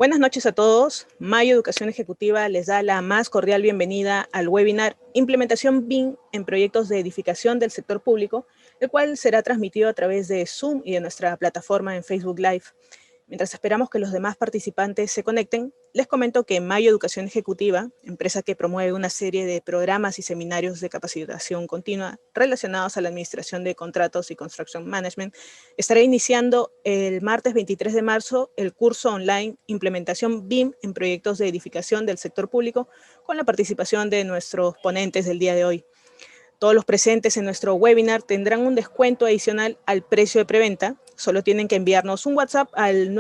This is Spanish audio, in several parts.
Buenas noches a todos. Mayo Educación Ejecutiva les da la más cordial bienvenida al webinar Implementación BIM en proyectos de edificación del sector público, el cual será transmitido a través de Zoom y de nuestra plataforma en Facebook Live. Mientras esperamos que los demás participantes se conecten, les comento que Mayo Educación Ejecutiva, empresa que promueve una serie de programas y seminarios de capacitación continua relacionados a la administración de contratos y construction management, estará iniciando el martes 23 de marzo el curso online Implementación BIM en proyectos de edificación del sector público, con la participación de nuestros ponentes del día de hoy. Todos los presentes en nuestro webinar tendrán un descuento adicional al precio de preventa. Solo tienen que enviarnos un WhatsApp al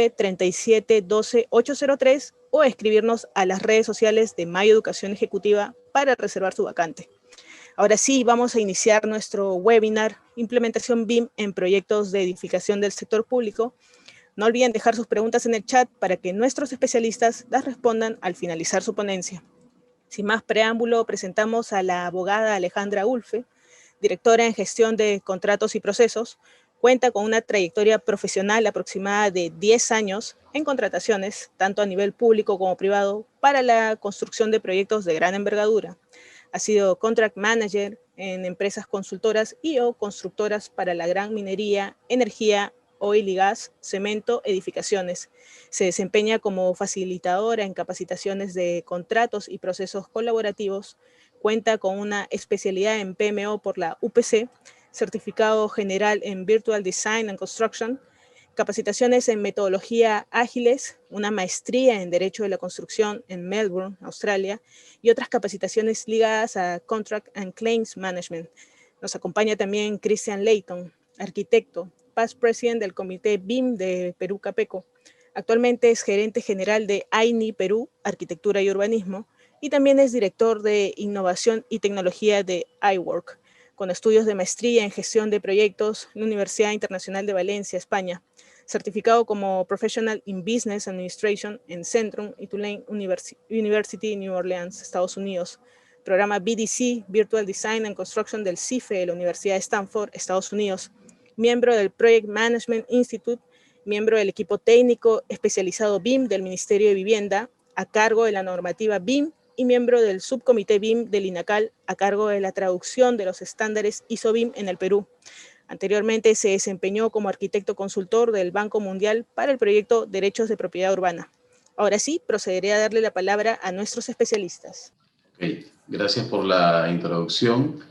993712-803 o escribirnos a las redes sociales de Mayo Educación Ejecutiva para reservar su vacante. Ahora sí, vamos a iniciar nuestro webinar Implementación BIM en proyectos de edificación del sector público. No olviden dejar sus preguntas en el chat para que nuestros especialistas las respondan al finalizar su ponencia. Sin más preámbulo, presentamos a la abogada Alejandra Ulfe, directora en gestión de contratos y procesos. Cuenta con una trayectoria profesional aproximada de 10 años en contrataciones, tanto a nivel público como privado, para la construcción de proyectos de gran envergadura. Ha sido contract manager en empresas consultoras y o constructoras para la gran minería, energía, oil y gas, cemento, edificaciones. Se desempeña como facilitadora en capacitaciones de contratos y procesos colaborativos. Cuenta con una especialidad en PMO por la UPC, certificado general en Virtual Design and Construction, capacitaciones en metodología ágiles, una maestría en Derecho de la Construcción en Melbourne, Australia, y otras capacitaciones ligadas a Contract and Claims Management. Nos acompaña también Christian Leighton, arquitecto, past president del Comité BIM de Perú Capeco. Actualmente es gerente general de AINI Perú, Arquitectura y Urbanismo, y también es director de Innovación y Tecnología de iWork, con estudios de maestría en gestión de proyectos en la Universidad Internacional de Valencia, España, certificado como Professional in Business Administration en Centrum y Tulane University, New Orleans, Estados Unidos, programa BDC, Virtual Design and Construction del CIFE de la Universidad de Stanford, Estados Unidos, miembro del Project Management Institute, miembro del equipo técnico especializado BIM del Ministerio de Vivienda, a cargo de la normativa BIM, y miembro del subcomité BIM del INACAL, a cargo de la traducción de los estándares ISO BIM en el Perú. Anteriormente se desempeñó como arquitecto consultor del Banco Mundial para el proyecto Derechos de Propiedad Urbana. Ahora sí, procederé a darle la palabra a nuestros especialistas. Okay. Gracias por la introducción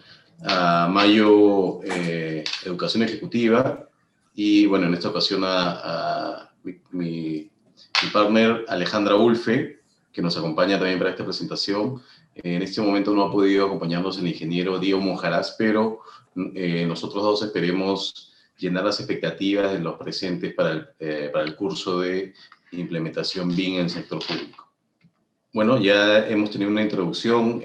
a Mayo Educación Ejecutiva y, bueno, en esta ocasión a mi partner Alejandra Ulfe, que nos acompaña también para esta presentación. En este momento no ha podido acompañarnos el ingeniero Diego Monjarás, pero nosotros dos esperemos llenar las expectativas de los presentes para el curso de implementación BIM en el sector público. Bueno, ya hemos tenido una introducción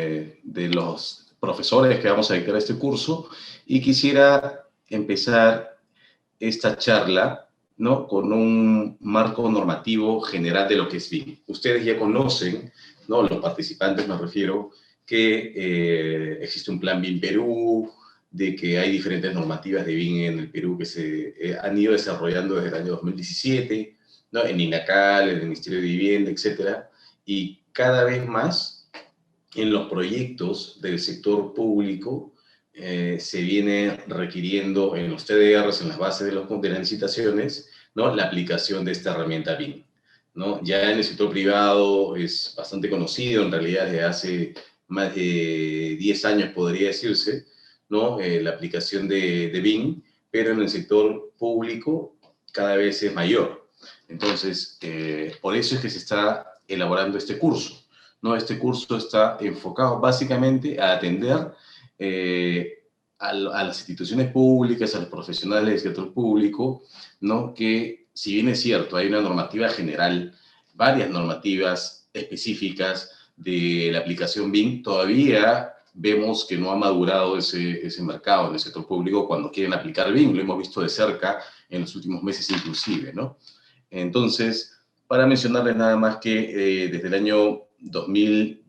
de los profesores que vamos a dictar este curso y quisiera empezar esta charla, ¿no?, con un marco normativo general de lo que es BIM. Ustedes ya conocen, ¿no?, los participantes me refiero, que existe un plan BIM Perú, de que hay diferentes normativas de BIM en el Perú que se han ido desarrollando desde el año 2017, ¿no?, en INACAL, en el Ministerio de Vivienda, etcétera. Y cada vez más en los proyectos del sector público se viene requiriendo en los TDRs, en las bases de las licitaciones, ¿no?, la aplicación de esta herramienta BIM, ¿no? Ya en el sector privado es bastante conocido, en realidad desde hace más de 10 años podría decirse, ¿no?, la aplicación de BIM, pero en el sector público cada vez es mayor. Entonces, por eso es que se está elaborando este curso, ¿no? Este curso está enfocado básicamente a atender a las instituciones públicas, a los profesionales del sector público, ¿no?, que si bien es cierto, hay una normativa general, varias normativas específicas de la aplicación BIM, todavía vemos que no ha madurado ese mercado en el sector público cuando quieren aplicar BIM, lo hemos visto de cerca en los últimos meses inclusive, ¿no? Entonces, para mencionarles nada más que desde el año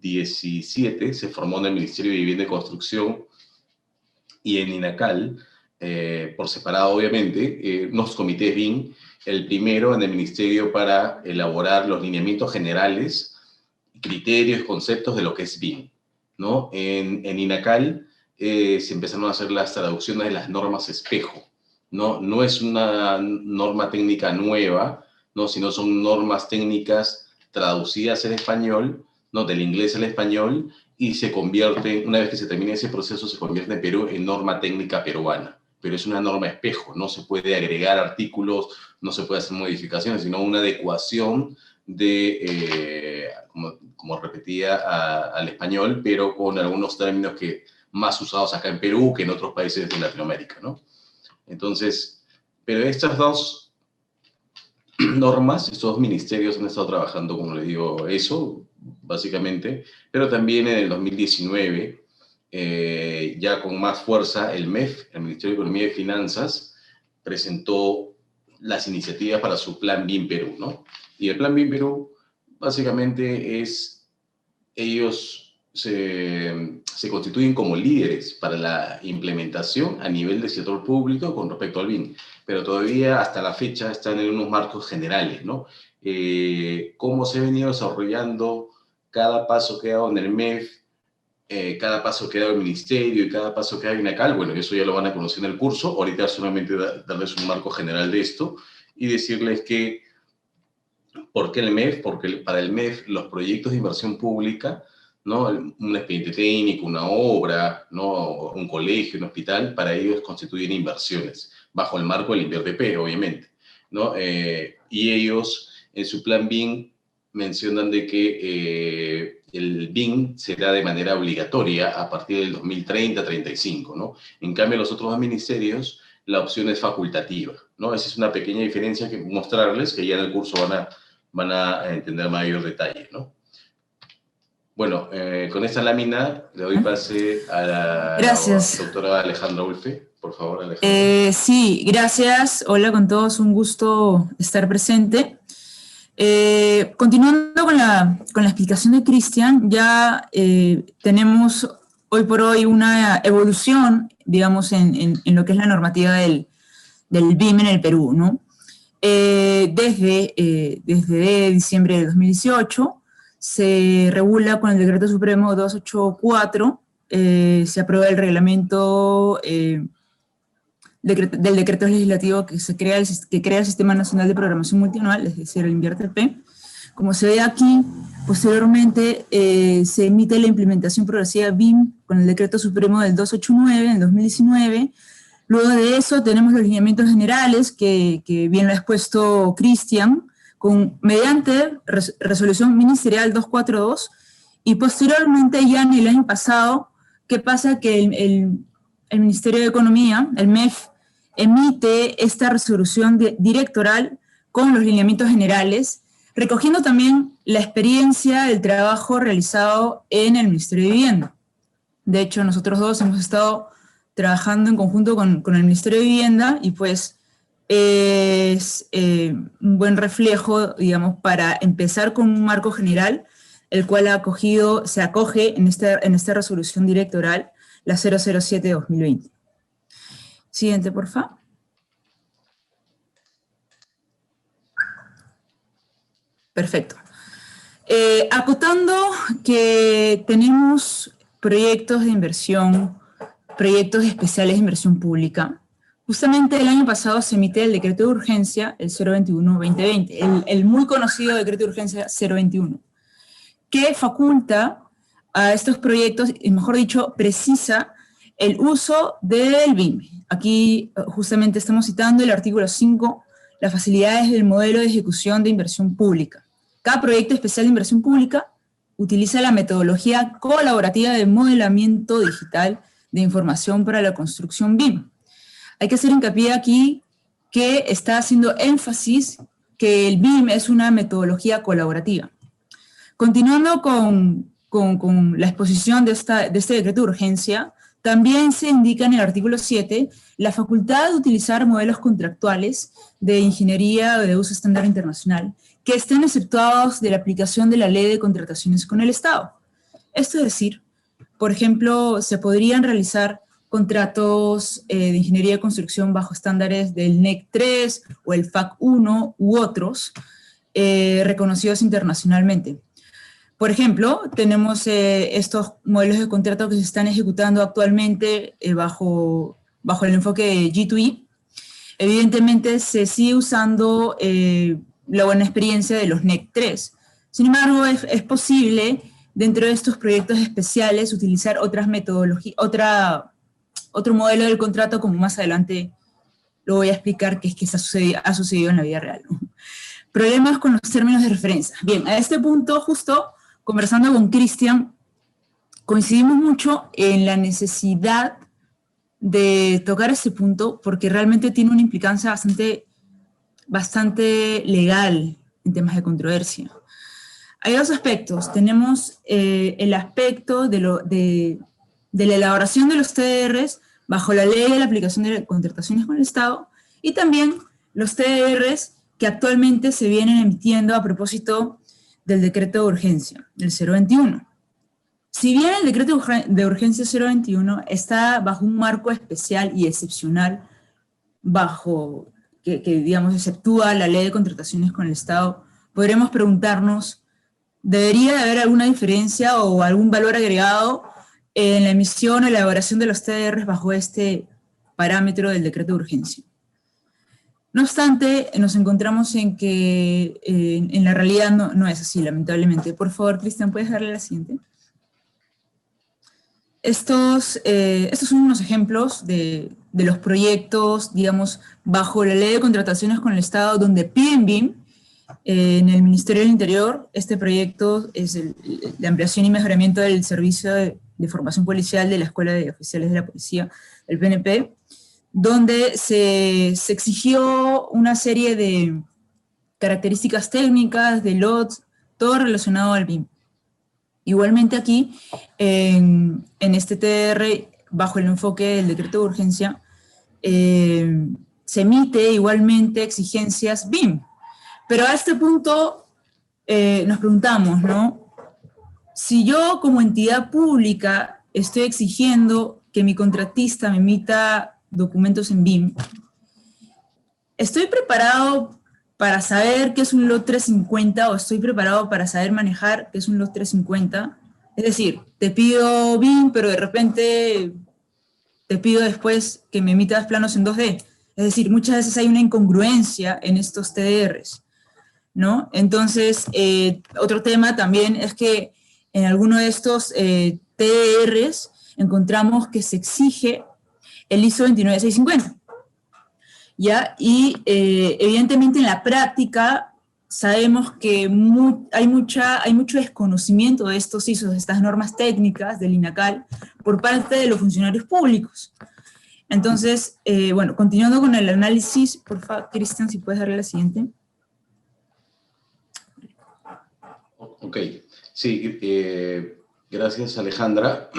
2017 se formó en el Ministerio de Vivienda y Construcción y en INACAL por separado obviamente, unos comités BIM, el primero en el Ministerio para elaborar los lineamientos generales, criterios, conceptos de lo que es BIM, ¿no? En INACAL se empezaron a hacer las traducciones de las normas espejo, ¿no? No es una norma técnica nueva, ¿no? Sino son normas técnicas traducidas en español, ¿no? Del inglés al español, y se convierte, una vez que se termina ese proceso, se convierte en Perú en norma técnica peruana. Pero es una norma espejo, no se puede agregar artículos, no se puede hacer modificaciones, sino una adecuación de, como repetía, al español, pero con algunos términos que más usados acá en Perú que en otros países de Latinoamérica, ¿no? Entonces, pero estas dos normas, estos dos ministerios han estado trabajando, como les digo, eso, básicamente, pero también en el 2019, ya con más fuerza, el MEF, el Ministerio de Economía y Finanzas, presentó las iniciativas para su Plan BIM Perú, ¿no? Y el Plan BIM Perú, básicamente, ellos se constituyen como líderes para la implementación a nivel del sector público con respecto al BIM, pero todavía hasta la fecha están en unos marcos generales, ¿no? Cómo se ha venido desarrollando cada paso que ha dado en el MEF, cada paso que ha dado el Ministerio y cada paso que ha dado INACAL, bueno, eso ya lo van a conocer en el curso, ahorita solamente darles un marco general de esto y decirles que, ¿por qué el MEF? Porque para el MEF los proyectos de inversión pública, ¿no? Un expediente técnico, una obra, ¿no? Un colegio, un hospital, para ellos constituyen inversiones, bajo el marco del INVERTP, obviamente, ¿no? Y ellos, en su plan BIM, mencionan de que el BIM será de manera obligatoria a partir del 2030-35, ¿no? En cambio, los otros dos ministerios, la opción es facultativa, ¿no? Esa es una pequeña diferencia que mostrarles, que ya en el curso van a entender mayor detalle, ¿no? Bueno, con esta lámina le doy pase a la doctora Alejandra Ulfe. Por favor, Alejandra. Sí, gracias. Hola con todos, un gusto estar presente. Continuando con la explicación de Cristian, ya tenemos hoy por hoy una evolución, digamos, en lo que es la normativa del BIM en el Perú, ¿no? Desde diciembre de 2018, se regula con el Decreto Supremo 284, se aprueba el reglamento del decreto legislativo que crea el Sistema Nacional de Programación Multianual, es decir, el INVIERTP. Como se ve aquí, posteriormente se emite la implementación progresiva BIM con el Decreto Supremo del 289 en 2019. Luego de eso tenemos los lineamientos generales que bien lo ha expuesto Cristian, mediante resolución ministerial 242, y posteriormente ya en el año pasado, ¿qué pasa? Que el Ministerio de Economía, el MEF, emite esta resolución directoral con los lineamientos generales, recogiendo también la experiencia del trabajo realizado en el Ministerio de Vivienda. De hecho, nosotros dos hemos estado trabajando en conjunto con el Ministerio de Vivienda y pues es un buen reflejo, digamos, para empezar con un marco general, el cual se acoge en esta resolución directoral, la 007-2020. Siguiente, por favor. Perfecto. Acotando que tenemos proyectos de inversión, proyectos especiales de inversión pública. Justamente el año pasado se emite el decreto de urgencia, el 021-2020, el muy conocido decreto de urgencia 021, que faculta a estos proyectos, y mejor dicho, precisa el uso del BIM. Aquí justamente estamos citando el artículo 5, las facilidades del modelo de ejecución de inversión pública. Cada proyecto especial de inversión pública utiliza la metodología colaborativa de modelamiento digital de información para la construcción BIM. Hay que hacer hincapié aquí que está haciendo énfasis que el BIM es una metodología colaborativa. Continuando con la exposición de este decreto de urgencia, también se indica en el artículo 7 la facultad de utilizar modelos contractuales de ingeniería de uso estándar internacional que estén exceptuados de la aplicación de la ley de contrataciones con el Estado. Esto es decir, por ejemplo, se podrían realizar contratos de ingeniería de construcción bajo estándares del NEC 3 o el FAC 1 u otros reconocidos internacionalmente. Por ejemplo, tenemos estos modelos de contrato que se están ejecutando actualmente bajo el enfoque de G2E. Evidentemente se sigue usando la buena experiencia de los NEC 3. Sin embargo, es posible, dentro de estos proyectos especiales, utilizar otras metodologías, otro modelo del contrato, como más adelante lo voy a explicar, que es que ha sucedido en la vida real, ¿no? Problemas con los términos de referencia. Bien, a este punto, justo conversando con Cristian, coincidimos mucho en la necesidad de tocar ese punto, porque realmente tiene una implicancia bastante legal en temas de controversia. Hay dos aspectos. Tenemos el aspecto de la elaboración de los TDRs bajo la ley de la aplicación de contrataciones con el Estado, y también los TDRs que actualmente se vienen emitiendo a propósito del decreto de urgencia, del 021. Si bien el decreto de urgencia 021 está bajo un marco especial y excepcional, que digamos, exceptúa la ley de contrataciones con el Estado, podremos preguntarnos, ¿debería de haber alguna diferencia o algún valor agregado en la emisión o elaboración de los TDRs bajo este parámetro del decreto de urgencia? No obstante, nos encontramos en que en la realidad no es así, lamentablemente. Por favor, Cristian, ¿puedes darle la siguiente? Estos son unos ejemplos de los proyectos, digamos, bajo la ley de contrataciones con el Estado, donde piden BIM. En el Ministerio del Interior, este proyecto es la ampliación y mejoramiento del servicio de formación policial de la Escuela de Oficiales de la Policía, el PNP, donde se exigió una serie de características técnicas, de lots, todo relacionado al BIM. Igualmente aquí, en este TDR, bajo el enfoque del decreto de urgencia, se emite igualmente exigencias BIM. Pero a este punto nos preguntamos, ¿no? Si yo como entidad pública estoy exigiendo que mi contratista me emita documentos en BIM, ¿estoy preparado para saber qué es un lot 350 o estoy preparado para saber manejar qué es un lot 350? Es decir, te pido BIM, pero de repente te pido después que me emitas planos en 2D. Es decir, muchas veces hay una incongruencia en estos TDRs, ¿no? Entonces, otro tema también es que en alguno de estos TDRs encontramos que se exige el ISO 29650, ¿ya? Y evidentemente en la práctica sabemos que hay mucho desconocimiento de estos ISOs, de estas normas técnicas del INACAL, por parte de los funcionarios públicos. Entonces, bueno, continuando con el análisis, por favor, Cristian, si puedes darle la siguiente. Ok, sí, gracias Alejandra.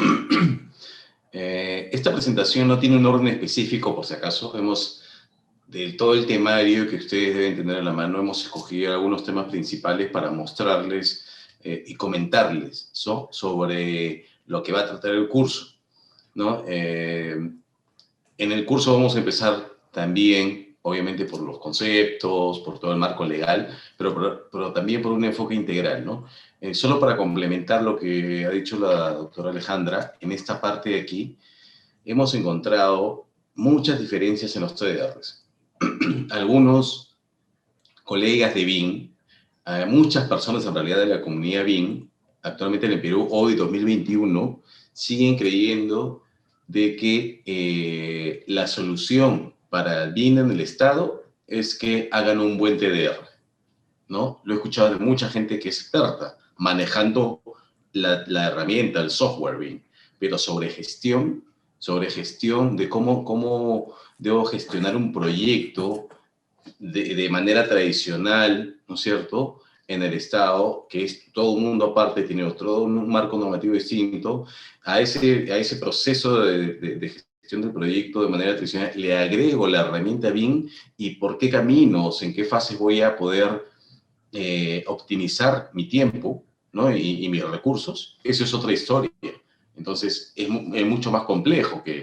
Esta presentación no tiene un orden específico, por si acaso. De todo el temario que ustedes deben tener en la mano, hemos escogido algunos temas principales para mostrarles y comentarles sobre lo que va a tratar el curso, ¿no? En el curso vamos a empezar también, obviamente, por los conceptos, por todo el marco legal, pero también por un enfoque integral, ¿no? Solo para complementar lo que ha dicho la doctora Alejandra, en esta parte de aquí hemos encontrado muchas diferencias en los TDRs. Algunos colegas de BIM, muchas personas en realidad de la comunidad BIM, actualmente en el Perú, hoy 2021, siguen creyendo de que la solución para el BIM en el Estado es que hagan un buen TDR, ¿no? Lo he escuchado de mucha gente que es experta manejando la herramienta, el software BIM, pero sobre gestión de cómo debo gestionar un proyecto de manera tradicional, ¿no es cierto?, en el Estado, que es todo un mundo aparte, tiene todo un marco normativo distinto, a ese proceso de gestión del proyecto de manera tradicional, le agrego la herramienta BIM y por qué caminos, en qué fases voy a poder optimizar mi tiempo, ¿no? y mis recursos. Eso es otra historia. Entonces, es mucho más complejo que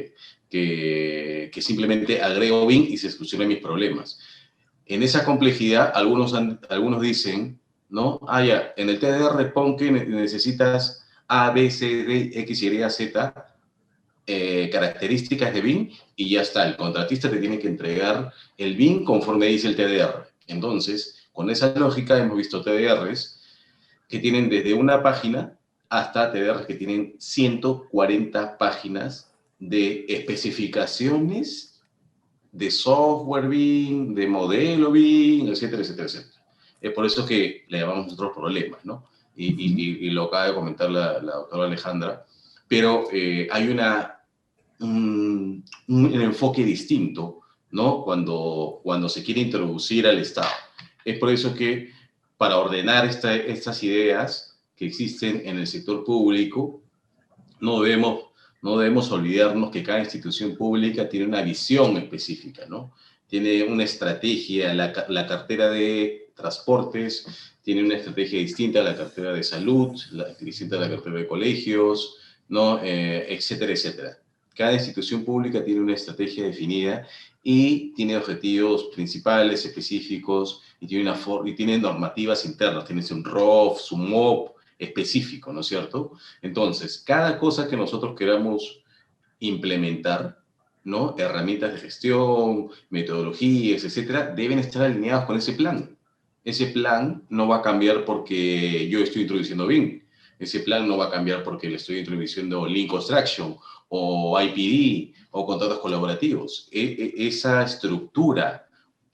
que simplemente agrego BIM y se solucionan mis problemas. En esa complejidad, algunos dicen, ¿no? Ah, ya, en el TDR pon que necesitas A, B, C, D, X, Y, Z, características de BIM, y ya está. El contratista te tiene que entregar el BIM conforme dice el TDR. Entonces, con esa lógica hemos visto TDRs que tienen desde una página hasta TDRs que tienen 140 páginas de especificaciones de software BIM, de modelo BIM, etcétera, etcétera, etcétera. Es por eso que le llamamos otros problemas, ¿no? Y lo acaba de comentar la doctora Alejandra, pero hay un enfoque distinto, ¿no? Cuando se quiere introducir al Estado. Es por eso que para ordenar estas ideas que existen en el sector público, no debemos olvidarnos que cada institución pública tiene una visión específica, ¿no? Tiene una estrategia, la cartera de transportes tiene una estrategia distinta a la cartera de salud, distinta a la cartera de colegios, ¿no? Etcétera, etcétera. Cada institución pública tiene una estrategia definida y tiene objetivos principales, específicos, y tiene normativas internas, tiene un ROF, su MOP específico, ¿no es cierto? Entonces, cada cosa que nosotros queramos implementar, ¿no? Herramientas de gestión, metodologías, etcétera, deben estar alineados con ese plan. Ese plan no va a cambiar porque yo estoy introduciendo BIM. Ese plan no va a cambiar porque le estoy introduciendo Lean Construction o IPD o contratos colaborativos. Esa estructura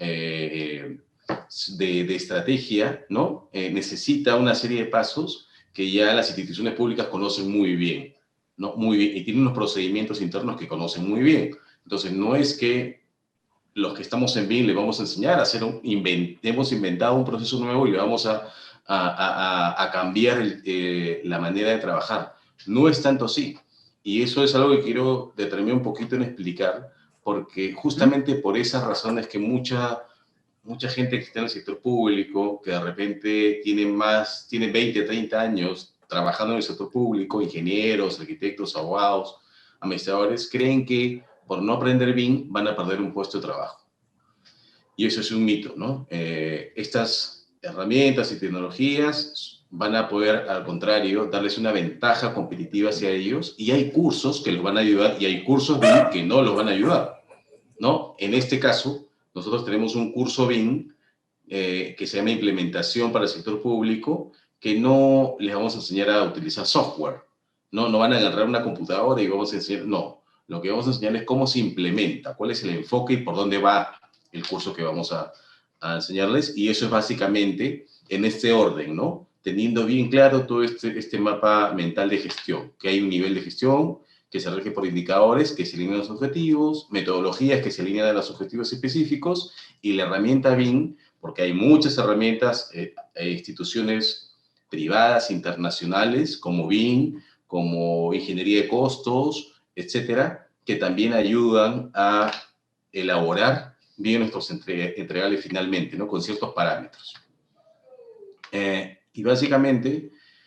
de estrategia, ¿no? Necesita una serie de pasos que ya las instituciones públicas conocen muy bien, ¿no? Muy bien, y tienen unos procedimientos internos que conocen muy bien. Entonces, no es que los que estamos en BIM le vamos a enseñar a hacer hemos inventado un proceso nuevo y le vamos a cambiar la manera de trabajar. No es tanto así. Y eso es algo que quiero determinar un poquito en explicar, porque justamente por esas razones que mucha gente que está en el sector público, que de repente tiene 20, 30 años trabajando en el sector público, ingenieros, arquitectos, abogados, administradores, creen que por no aprender BIM van a perder un puesto de trabajo. Y eso es un mito, ¿no? Estas herramientas y tecnologías van a poder, al contrario, darles una ventaja competitiva hacia ellos, y hay cursos que los van a ayudar y hay cursos BIM que no los van a ayudar, ¿no? En este caso, nosotros tenemos un curso BIM que se llama Implementación para el Sector Público, que no les vamos a enseñar a utilizar software, ¿no? No van a agarrar una computadora y vamos a enseñar, no. Lo que vamos a enseñar es cómo se implementa, cuál es el enfoque y por dónde va el curso que vamos a enseñarles, y eso es básicamente en este orden, ¿no? Teniendo bien claro todo este mapa mental de gestión, que hay un nivel de gestión que se rige por indicadores, que se alinean a los objetivos, metodologías que se alinean a los objetivos específicos, y la herramienta BIM, porque hay muchas herramientas, instituciones privadas, internacionales, como BIM, como ingeniería de costos, etcétera, que también ayudan a elaborar bien nuestros entregables finalmente, ¿no? Con ciertos parámetros. Y básicamente,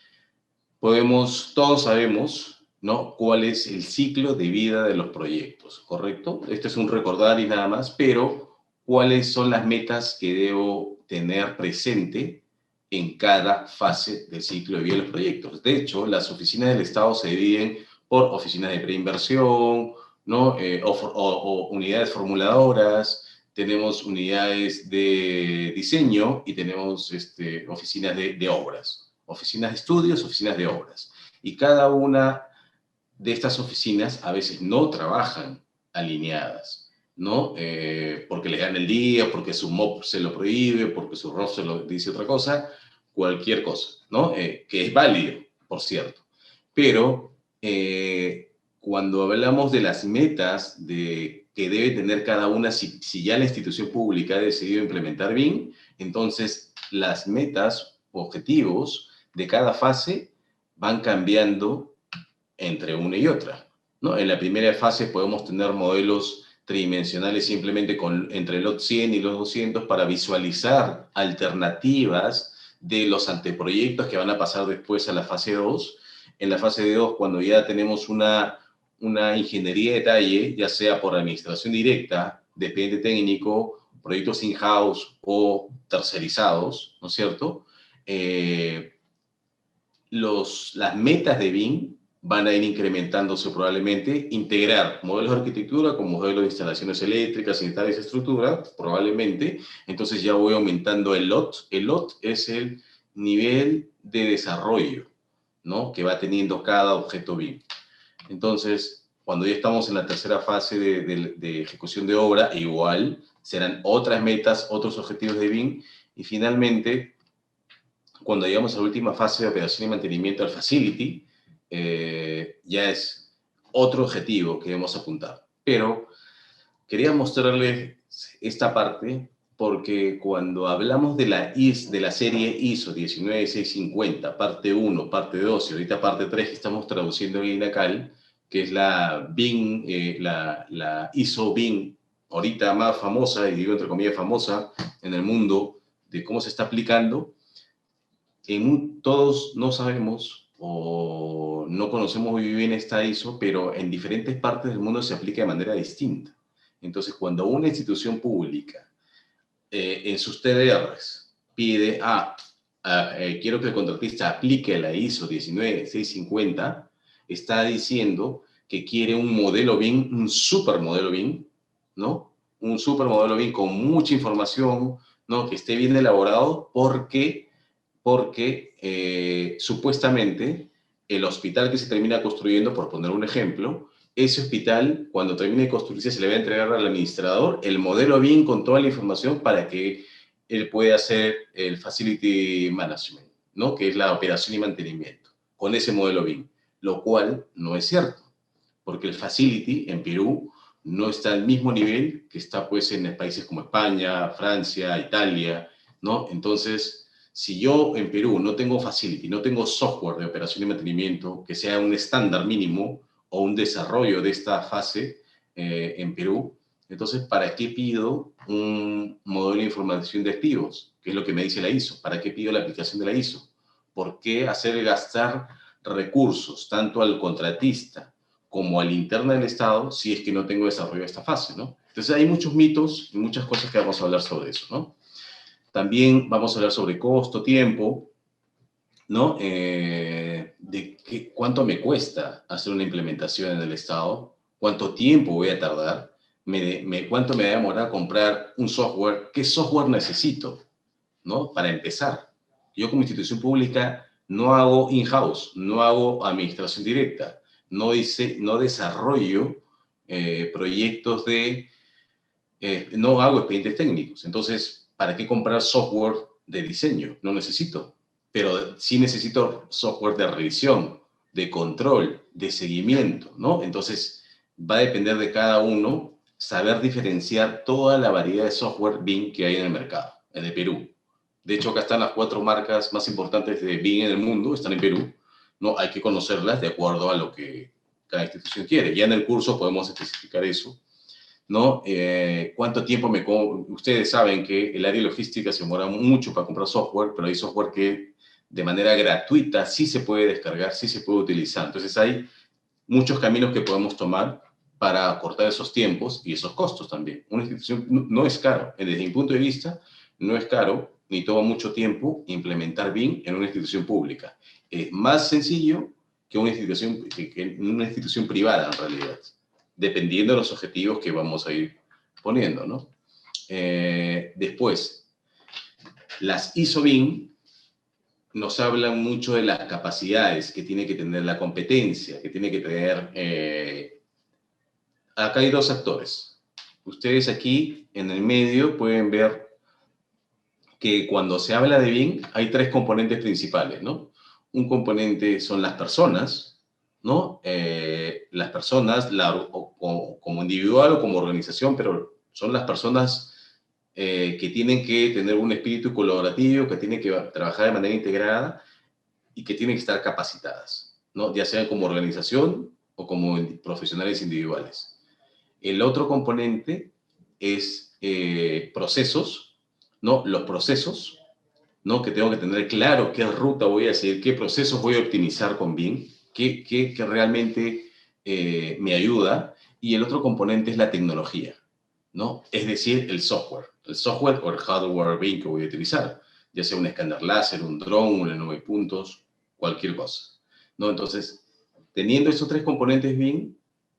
todos sabemos, ¿no? Cuál es el ciclo de vida de los proyectos, ¿correcto? Este es un recordar y nada más, pero ¿cuáles son las metas que debo tener presente en cada fase del ciclo de vida de los proyectos? De hecho, las oficinas del Estado se dividen por oficinas de preinversión, ¿no? O unidades formuladoras, tenemos unidades de diseño y tenemos oficinas de obras, oficinas de estudios, oficinas de obras. Y cada una de estas oficinas a veces no trabajan alineadas, ¿no? Porque les dan el día, porque su MOP se lo prohíbe, porque su ROF se lo dice otra cosa, cualquier cosa, ¿no? Que es válido, por cierto. Pero cuando hablamos de las metas que debe tener cada una, si ya la institución pública ha decidido implementar BIM, entonces las metas, objetivos de cada fase van cambiando entre una y otra, ¿no? En la primera fase podemos tener modelos tridimensionales simplemente entre los 100 y los 200 para visualizar alternativas de los anteproyectos que van a pasar después a la fase 2. En la fase 2, cuando ya tenemos una una ingeniería de detalle, ya sea por administración directa, de expediente técnico, proyectos in-house o tercerizados, ¿no es cierto? Las metas de BIM van a ir incrementándose probablemente, integrar modelos de arquitectura con modelos de instalaciones eléctricas, sanitarias y estructuras, probablemente. Entonces ya voy aumentando el LOT. El LOT es el nivel de desarrollo, ¿no?, que va teniendo cada objeto BIM. Entonces, cuando ya estamos en la tercera fase de ejecución de obra, igual serán otras metas, otros objetivos de BIM, y finalmente, cuando llegamos a la última fase de operación y mantenimiento al facility, ya es otro objetivo que hemos apuntado. Pero quería mostrarles esta parte porque cuando hablamos de la serie ISO 19650, parte 1, parte 2 y ahorita parte 3 que estamos traduciendo en INACAL, que es la BIM, la ISO BIM, ahorita más famosa, y digo entre comillas famosa, en el mundo de cómo se está aplicando, todos no sabemos o no conocemos muy bien esta ISO, pero en diferentes partes del mundo se aplica de manera distinta. Entonces, cuando una institución pública en sus TDRs pide, quiero que el contratista aplique la ISO 19650, está diciendo que quiere un modelo BIM, un supermodelo BIM, ¿no? Un supermodelo BIM con mucha información, ¿no?, que esté bien elaborado porque supuestamente el hospital que se termina construyendo, por poner un ejemplo, ese hospital, cuando termine de construirse, se le va a entregar al administrador el modelo BIM con toda la información para que él pueda hacer el facility management, ¿no?, que es la operación y mantenimiento, con ese modelo BIM, lo cual no es cierto, porque el facility en Perú no está al mismo nivel que está pues en países como España, Francia, Italia, ¿no? Entonces, si yo en Perú no tengo facility, no tengo software de operación y mantenimiento que sea un estándar mínimo o un desarrollo de esta fase en Perú, entonces, ¿para qué pido un modelo de información de activos? Que es lo que me dice la ISO. ¿Para qué pido la aplicación de la ISO? ¿Por qué hacer gastar recursos tanto al contratista como al interno del Estado si es que no tengo desarrollo de esta fase, ¿no? Entonces, hay muchos mitos y muchas cosas que vamos a hablar sobre eso, ¿no? También vamos a hablar sobre costo, tiempo, ¿no? Cuánto me cuesta hacer una implementación en el Estado, cuánto tiempo voy a tardar, cuánto me va a demorar comprar un software, qué software necesito, ¿no?, para empezar. Yo como institución pública no hago in-house, no hago administración directa, no desarrollo proyectos no hago expedientes técnicos. Entonces, ¿para qué comprar software de diseño? No necesito. Pero sí necesito software de revisión, de control, de seguimiento, ¿no? Entonces, va a depender de cada uno saber diferenciar toda la variedad de software BIM que hay en el mercado, en el Perú. De hecho, acá están las 4 marcas más importantes de BIM en el mundo, están en Perú, ¿no? Hay que conocerlas de acuerdo a lo que cada institución quiere. Ya en el curso podemos especificar eso, ¿no? ¿Cuánto tiempo ustedes saben que el área de logística se demora mucho para comprar software, pero hay software que de manera gratuita sí se puede descargar, sí se puede utilizar. Entonces hay muchos caminos que podemos tomar para acortar esos tiempos y esos costos también. Una institución no es caro. Desde mi punto de vista, no es caro ni toma mucho tiempo implementar BIM en una institución pública. Es más sencillo que una institución privada, en realidad, dependiendo de los objetivos que vamos a ir poniendo, ¿no? Después, las ISO BIM nos hablan mucho de las capacidades que tiene que tener la competencia, que tiene que tener... Acá hay 2 actores. Ustedes aquí, en el medio, pueden ver que cuando se habla de BIM hay 3 componentes principales, ¿no? Un componente son las personas, ¿no? Las personas, como individual o como organización, pero son las personas que tienen que tener un espíritu colaborativo, que tienen que trabajar de manera integrada y que tienen que estar capacitadas, ¿no? Ya sea como organización o como profesionales individuales. El otro componente es procesos, ¿no? Los procesos, ¿no? Que tengo que tener claro qué ruta voy a seguir, qué procesos voy a optimizar con BIM, qué realmente me ayuda, y el otro componente es la tecnología, ¿no? Es decir, el software o el hardware BIM que voy a utilizar, ya sea un escáner láser, un dron, una nube de puntos, cualquier cosa, ¿no? Entonces, teniendo estos tres componentes BIM,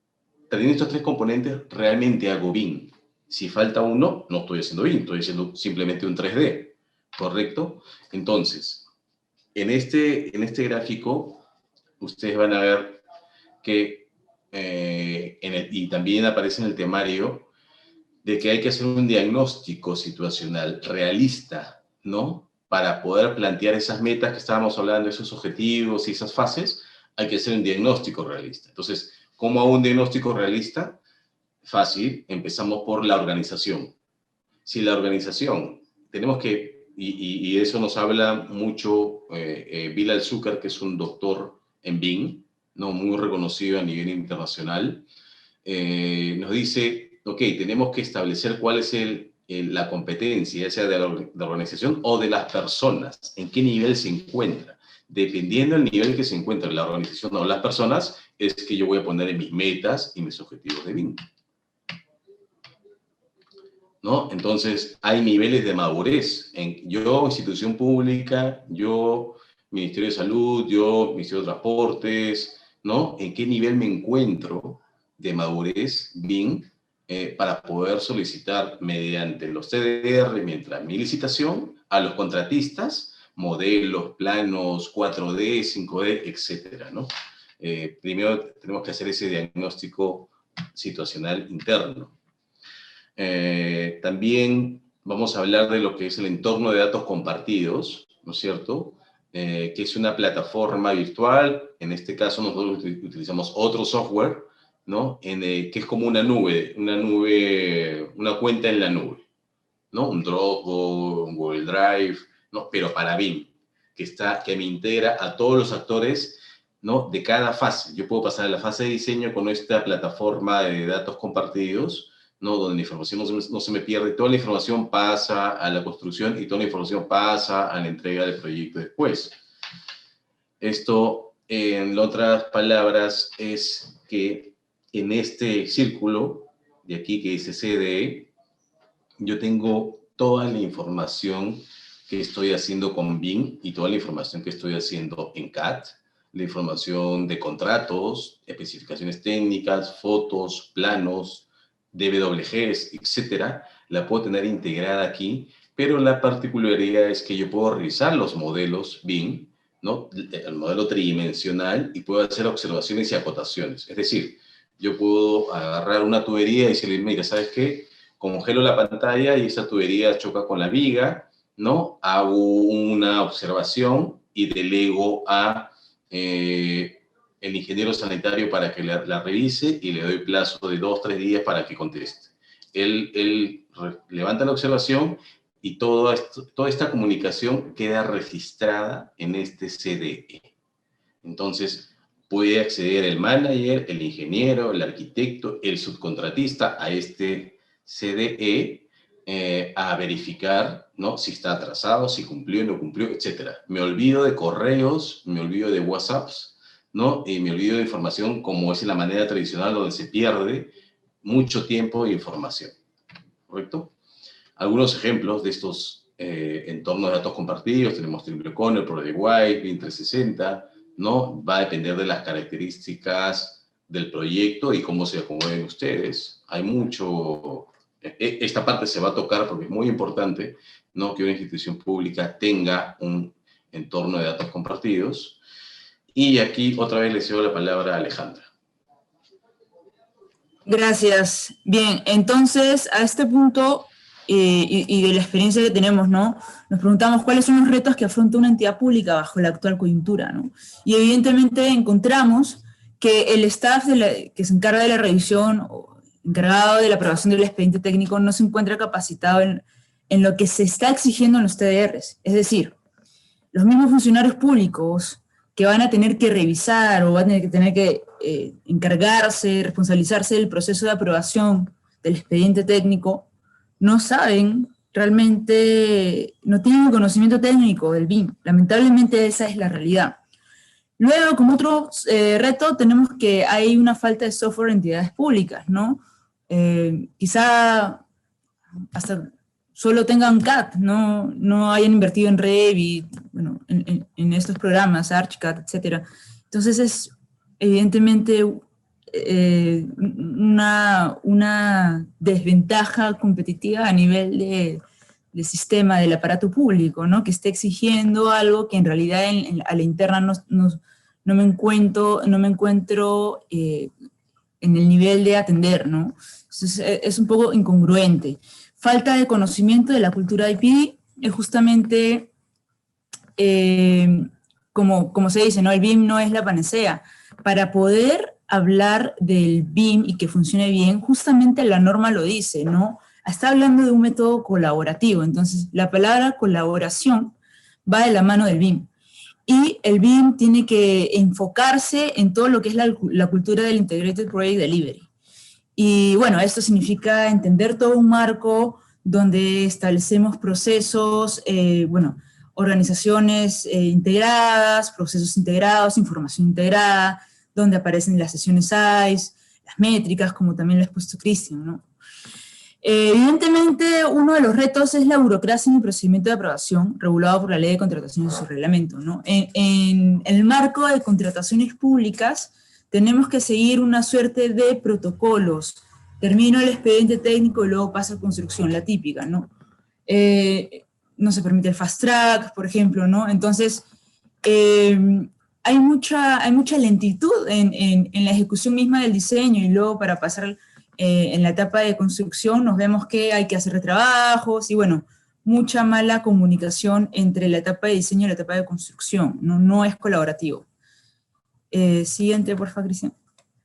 realmente hago BIM. Si falta uno, no estoy haciendo BIM, estoy haciendo simplemente un 3D, ¿correcto? Entonces, en este gráfico, ustedes van a ver que, y también aparece en el temario, de que hay que hacer un diagnóstico situacional realista, ¿no? Para poder plantear esas metas que estábamos hablando, esos objetivos y esas fases, hay que hacer un diagnóstico realista. Entonces, ¿cómo hago un diagnóstico realista? Fácil, empezamos por la organización. Si la organización, tenemos que, y eso nos habla mucho Bilal Zucker, que es un doctor en BIM, ¿no? Muy reconocido a nivel internacional, nos dice, ok, tenemos que establecer cuál es la competencia, ya sea de la organización o de las personas, en qué nivel se encuentra. Dependiendo del nivel que se encuentra la organización o las personas, es que yo voy a poner en mis metas y mis objetivos de BIM, ¿no? Entonces, hay niveles de madurez. Yo, institución pública, yo, Ministerio de Salud, yo, Ministerio de Transportes, ¿no? ¿En qué nivel me encuentro de madurez BIM para poder solicitar mediante los TDR, mientras mi licitación, a los contratistas, modelos, planos, 4D, 5D, etcétera, ¿no? Primero tenemos que hacer ese diagnóstico situacional interno. También vamos a hablar de lo que es el entorno de datos compartidos, ¿no es cierto? Que es una plataforma virtual. En este caso nosotros utilizamos otro software, ¿no? Que es como una cuenta en la nube, ¿no? Un Dropbox, un Google Drive, ¿no? Pero para BIM, que me integra a todos los actores, ¿no? De cada fase. Yo puedo pasar a la fase de diseño con esta plataforma de datos compartidos, ¿no? Donde la información no se me pierde, toda la información pasa a la construcción y toda la información pasa a la entrega del proyecto después. Esto, en otras palabras, es que en este círculo de aquí que dice CDE, yo tengo toda la información que estoy haciendo con BIM y toda la información que estoy haciendo en CAD, la información de contratos, especificaciones técnicas, fotos, planos, DWGs, etcétera, la puedo tener integrada aquí, pero la particularidad es que yo puedo revisar los modelos BIM, ¿no? El modelo tridimensional, y puedo hacer observaciones y acotaciones. Es decir, yo puedo agarrar una tubería y decirle, mira, ¿sabes qué? Congelo la pantalla y esa tubería choca con la viga, ¿no? Hago una observación y delego a el ingeniero sanitario para que la revise y le doy plazo de 2 o 3 días para que conteste. Él levanta la observación y toda esta comunicación queda registrada en este CDE. Entonces, puede acceder el manager, el ingeniero, el arquitecto, el subcontratista a este CDE a verificar, ¿no? Si está atrasado, si cumplió, no cumplió, etc. Me olvido de correos, me olvido de WhatsApps, ¿no? Y me olvido de información como es en la manera tradicional donde se pierde mucho tiempo de información, ¿correcto? Algunos ejemplos de estos entornos de datos compartidos, tenemos TripleConner, Project White, BIM 360, ¿no? Va a depender de las características del proyecto y cómo se acomoden ustedes. Hay mucho... Esta parte se va a tocar porque es muy importante, ¿no? Que una institución pública tenga un entorno de datos compartidos. Y aquí otra vez le cedo la palabra a Alejandra. Gracias. Bien, entonces a este punto y de la experiencia que tenemos, ¿no? Nos preguntamos cuáles son los retos que afronta una entidad pública bajo la actual coyuntura, ¿no? Y evidentemente encontramos que el staff que se encarga de la revisión o encargado de la aprobación del expediente técnico no se encuentra capacitado en lo que se está exigiendo en los TDRs. Es decir, los mismos funcionarios públicos que van a tener que revisar o van a tener que encargarse, responsabilizarse del proceso de aprobación del expediente técnico, no saben realmente, no tienen el conocimiento técnico del BIM. Lamentablemente esa es la realidad. Luego, como otro reto, tenemos que hay una falta de software en entidades públicas, ¿no? Quizá hasta solo tengan CAD, no hayan invertido en Revit, bueno, en estos programas, Archicad, etc. Entonces es evidentemente una desventaja competitiva a nivel del sistema, del aparato público, ¿no? Que esté exigiendo algo que en realidad a la interna no me encuentro en el nivel de atender, ¿no? Entonces es un poco incongruente. Falta de conocimiento de la cultura IPD es justamente, como se dice, ¿no? El BIM no es la panacea. Para poder hablar del BIM y que funcione bien, justamente la norma lo dice, ¿no? Está hablando de un método colaborativo, entonces la palabra colaboración va de la mano del BIM. Y el BIM tiene que enfocarse en todo lo que es la cultura del Integrated Project Delivery. Y bueno, esto significa entender todo un marco donde establecemos procesos, organizaciones integradas, procesos integrados, información integrada, donde aparecen las sesiones ICE, las métricas, como también lo ha expuesto Cristian, ¿no? Evidentemente, uno de los retos es la burocracia en el procedimiento de aprobación, regulado por la Ley de Contrataciones y su reglamento, ¿no? En el marco de contrataciones públicas, tenemos que seguir una suerte de protocolos. Termino el expediente técnico y luego pasa a construcción, la típica, ¿no? No se permite el fast track, por ejemplo, ¿no? Entonces, hay mucha lentitud en la ejecución misma del diseño, y luego para pasar en la etapa de construcción nos vemos que hay que hacer retrabajos y bueno, mucha mala comunicación entre la etapa de diseño y la etapa de construcción, no es colaborativo. Siguiente, por favor, Cristian.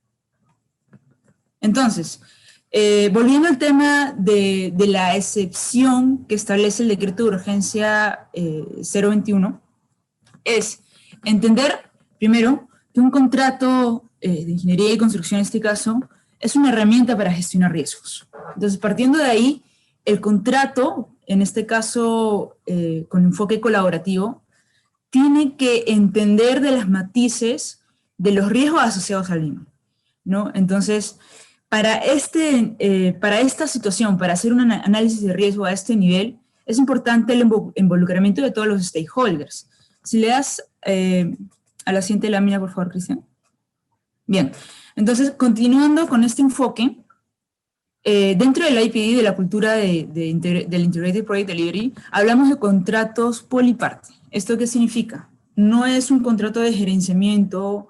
Entonces, volviendo al tema de la excepción que establece el decreto de urgencia 021, es entender, primero, que un contrato de ingeniería y construcción en este caso es una herramienta para gestionar riesgos. Entonces, partiendo de ahí, el contrato, en este caso con enfoque colaborativo, tiene que entender de las matices de los riesgos asociados al BIM, ¿no? Entonces, para esta situación, para hacer un análisis de riesgo a este nivel, es importante el involucramiento de todos los stakeholders. Si le das a la siguiente lámina, por favor, Cristian. Bien, entonces, continuando con este enfoque, dentro del IPD, de la cultura del Integrated Project Delivery, hablamos de contratos poliparte. ¿Esto qué significa? No es un contrato de gerenciamiento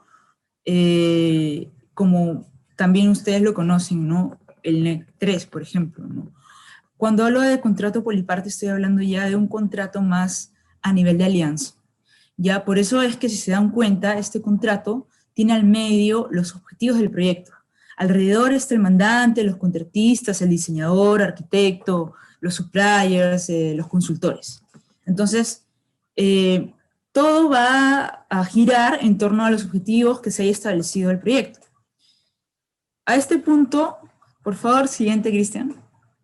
como también ustedes lo conocen, ¿no? El NEC 3, por ejemplo, ¿no? Cuando hablo de contrato poliparte, estoy hablando ya de un contrato más a nivel de alianza. Ya, por eso es que si se dan cuenta, este contrato tiene al medio los objetivos del proyecto. Alrededor está el mandante, los contratistas, el diseñador, arquitecto, los suppliers, los consultores. Entonces, todo va a girar en torno a los objetivos que se haya establecido el proyecto. A este punto, por favor, siguiente, Cristian.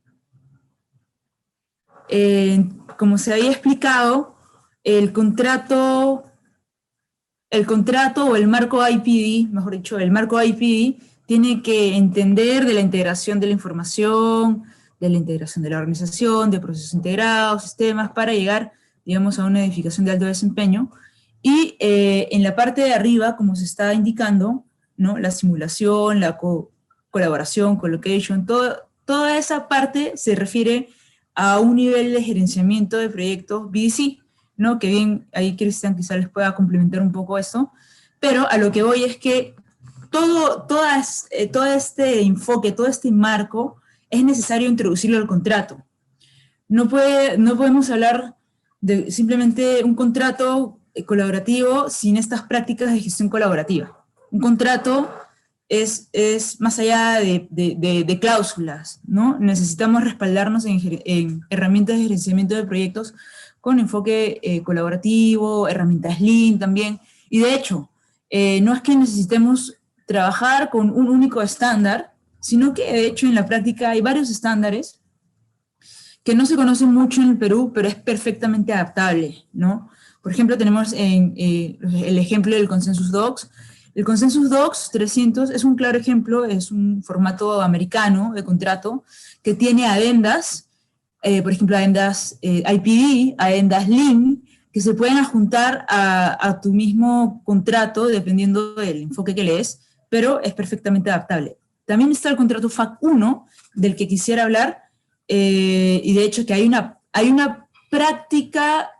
Como se había explicado, el contrato o el marco IPD, mejor dicho, el marco IPD tiene que entender de la integración de la información, de la integración de la organización, de procesos integrados, sistemas, para llegar, digamos, a una edificación de alto desempeño. Y en la parte de arriba, como se está indicando, ¿no? La simulación, la colaboración, colocation, toda esa parte se refiere a un nivel de gerenciamiento de proyectos BDC, ¿no? Que bien, ahí Cristian quizá les pueda complementar un poco esto, pero a lo que voy es que todo este enfoque, todo este marco, es necesario introducirlo al contrato. No podemos hablar de simplemente un contrato colaborativo sin estas prácticas de gestión colaborativa. Un contrato es más allá de cláusulas, ¿no? Necesitamos respaldarnos en herramientas de gerenciamiento de proyectos con enfoque colaborativo, herramientas Lean también, y de hecho, no es que necesitemos trabajar con un único estándar, sino que de hecho en la práctica hay varios estándares que no se conocen mucho en el Perú, pero es perfectamente adaptable, ¿no? Por ejemplo, tenemos el ejemplo del Consensus Docs. El Consensus Docs 300 es un claro ejemplo, es un formato americano de contrato que tiene adendas, por ejemplo, adendas IPD, adendas LIN, que se pueden adjuntar a tu mismo contrato dependiendo del enfoque que le des, pero es perfectamente adaptable. También está el contrato FAC 1, del que quisiera hablar, y de hecho que hay una práctica,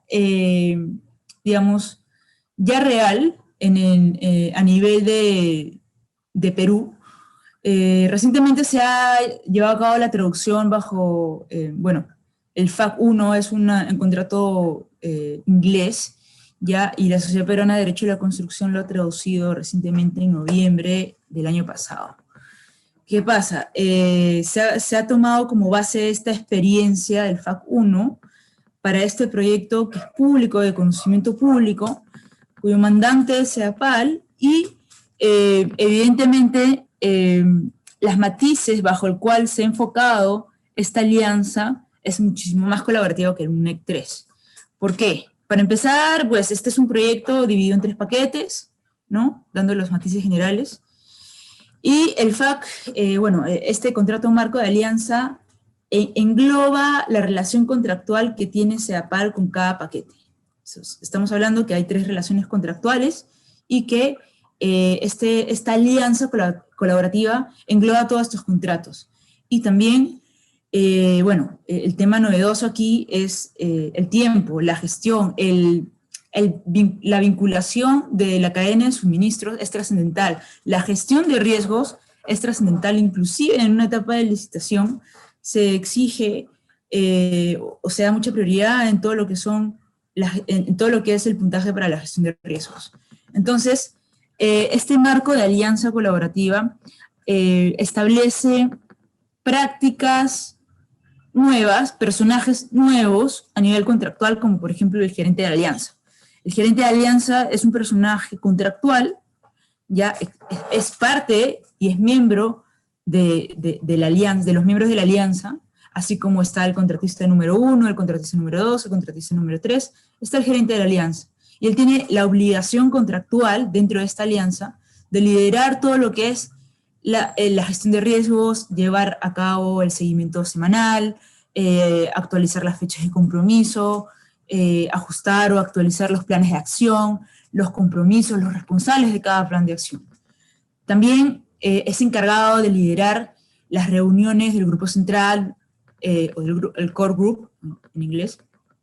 digamos, ya real a nivel de Perú. Recientemente se ha llevado a cabo la traducción bajo, bueno, el FAC 1 es un contrato inglés, ¿ya? Y la Sociedad Peruana de Derecho de la Construcción lo ha traducido recientemente en noviembre del año pasado. ¿Qué pasa? Se ha tomado como base esta experiencia del FAC 1 para este proyecto que es público, de conocimiento público, cuyo mandante es CEAPAL, y evidentemente las matices bajo el cual se ha enfocado esta alianza es muchísimo más colaborativo que el UNEC 3. ¿Por qué? Para empezar, pues este es un proyecto dividido en 3 paquetes, ¿no? Dando los matices generales. Y el FAC, bueno, este contrato marco de alianza engloba la relación contractual que tiene CEAPAL con cada paquete. Estamos hablando que hay 3 relaciones contractuales y que esta alianza colaborativa engloba todos estos contratos. Y también, bueno, el tema novedoso aquí es el tiempo, la gestión, la vinculación de la cadena de suministros es trascendental. La gestión de riesgos es trascendental, inclusive en una etapa de licitación se exige o se da mucha prioridad en todo lo que en todo lo que es el puntaje para la gestión de riesgos. Entonces, este marco de alianza colaborativa establece prácticas nuevas, personajes nuevos a nivel contractual, como por ejemplo el gerente de alianza. El gerente de alianza es un personaje contractual, ya es parte y es miembro de la alianza, de los miembros de la alianza, así como está el contratista número 1, el contratista número 2, el contratista número 3, está el gerente de la alianza. Y él tiene la obligación contractual dentro de esta alianza de liderar todo lo que es la gestión de riesgos, llevar a cabo el seguimiento semanal, actualizar las fechas de compromiso, ajustar o actualizar los planes de acción, los compromisos, los responsables de cada plan de acción. También es encargado de liderar las reuniones del grupo central, o el core group, en inglés,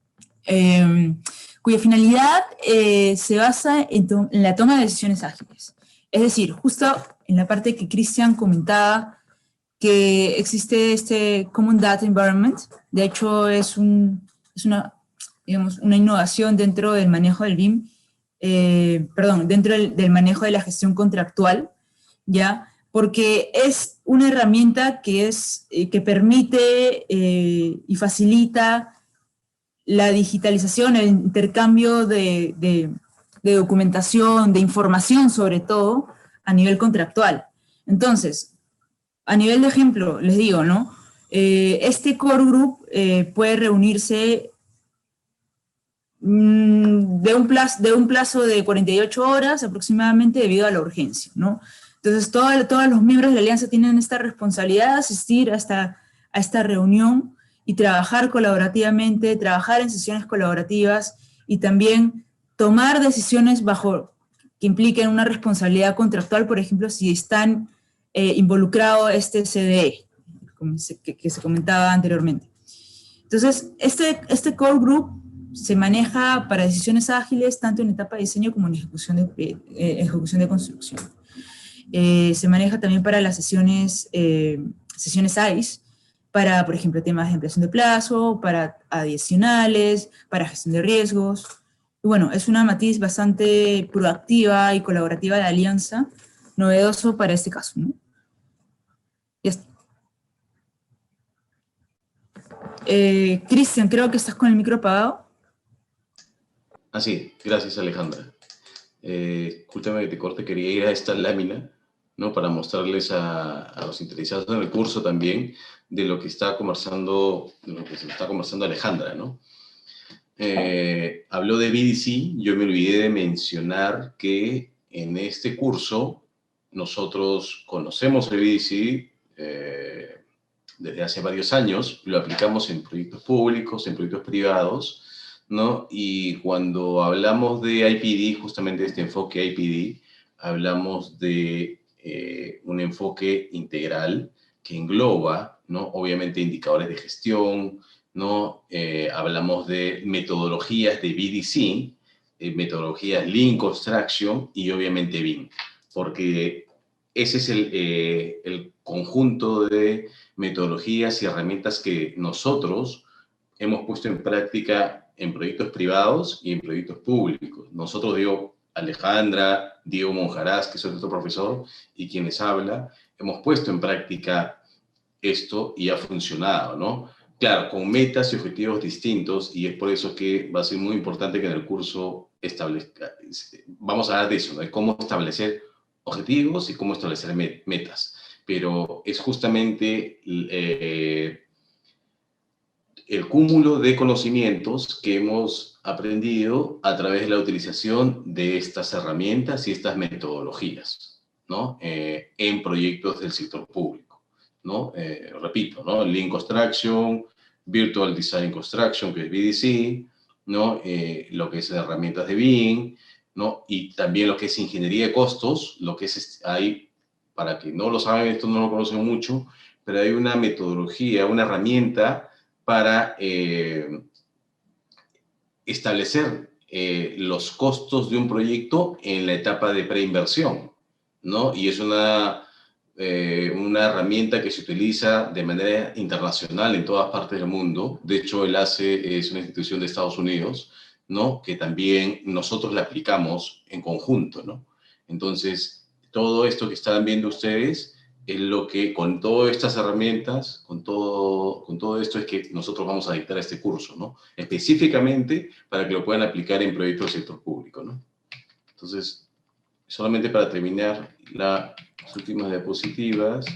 cuya finalidad se basa en la toma de decisiones ágiles. Es decir, justo en la parte que Cristian comentaba, que existe este Common Data Environment, de hecho es una innovación dentro del manejo del BIM, dentro del manejo de la gestión contractual, ¿ya? Porque es una herramienta que permite y facilita la digitalización, el intercambio de documentación, de información sobre todo, a nivel contractual. Entonces, a nivel de ejemplo, les digo, ¿no? Este core group puede reunirse de un plazo de 48 horas aproximadamente debido a la urgencia, ¿no? Entonces, todos los miembros de la alianza tienen esta responsabilidad de asistir a esta reunión y trabajar colaborativamente, trabajar en sesiones colaborativas y también tomar decisiones que impliquen una responsabilidad contractual, por ejemplo, si están involucrado este CDE, que se comentaba anteriormente. Entonces, este core group se maneja para decisiones ágiles, tanto en etapa de diseño como en ejecución de construcción. Se maneja también para las sesiones ICE, para, por ejemplo, temas de ampliación de plazo, para adicionales, para gestión de riesgos. Y bueno, es una matiz bastante proactiva y colaborativa de alianza, novedoso para este caso, ¿no? Ya está. Cristian, creo que estás con el micro apagado. Sí, gracias Alejandra. Escúchame que te corte, quería ir a esta lámina, ¿no? Para mostrarles a los interesados en el curso también de lo que se está conversando Alejandra, ¿no? habló de BDC, yo me olvidé de mencionar que en este curso nosotros conocemos el BDC desde hace varios años, lo aplicamos en proyectos públicos, en proyectos privados, ¿no? Y cuando hablamos de IPD, justamente de este enfoque IPD, hablamos de un enfoque integral que engloba, ¿no? Obviamente indicadores de gestión, ¿no? Hablamos de metodologías de BDC, metodologías Lean Construction y obviamente BIM, porque ese es el conjunto de metodologías y herramientas que nosotros hemos puesto en práctica en proyectos privados y en proyectos públicos. Nosotros, digo, Alejandra, Diego Monjaraz, que es nuestro profesor, y quien les habla, hemos puesto en práctica esto y ha funcionado, ¿no? Claro, con metas y objetivos distintos, y es por eso que va a ser muy importante que en el curso vamos a hablar de eso, ¿no? De cómo establecer objetivos y cómo establecer metas. Pero es justamente el cúmulo de conocimientos que hemos aprendido a través de la utilización de estas herramientas y estas metodologías, ¿no? En proyectos del sector público, ¿no? Repito, ¿no? Lean Construction, Virtual Design Construction, que es BDC, ¿no? Lo que es herramientas de BIM, ¿no? Y también lo que es ingeniería de costos, lo que es ahí, para que no lo saben, esto no lo conocen mucho, pero hay una metodología, una herramienta para establecer los costos de un proyecto en la etapa de preinversión, ¿no? Y es una herramienta que se utiliza de manera internacional en todas partes del mundo. De hecho, el ACE es una institución de Estados Unidos, ¿no? Que también nosotros la aplicamos en conjunto, ¿no? Entonces, todo esto que están viendo ustedes es lo que, con todas estas herramientas, con todo esto es que nosotros vamos a dictar este curso, ¿no? Específicamente para que lo puedan aplicar en proyectos del sector público, ¿no? Entonces, solamente para terminar las últimas diapositivas,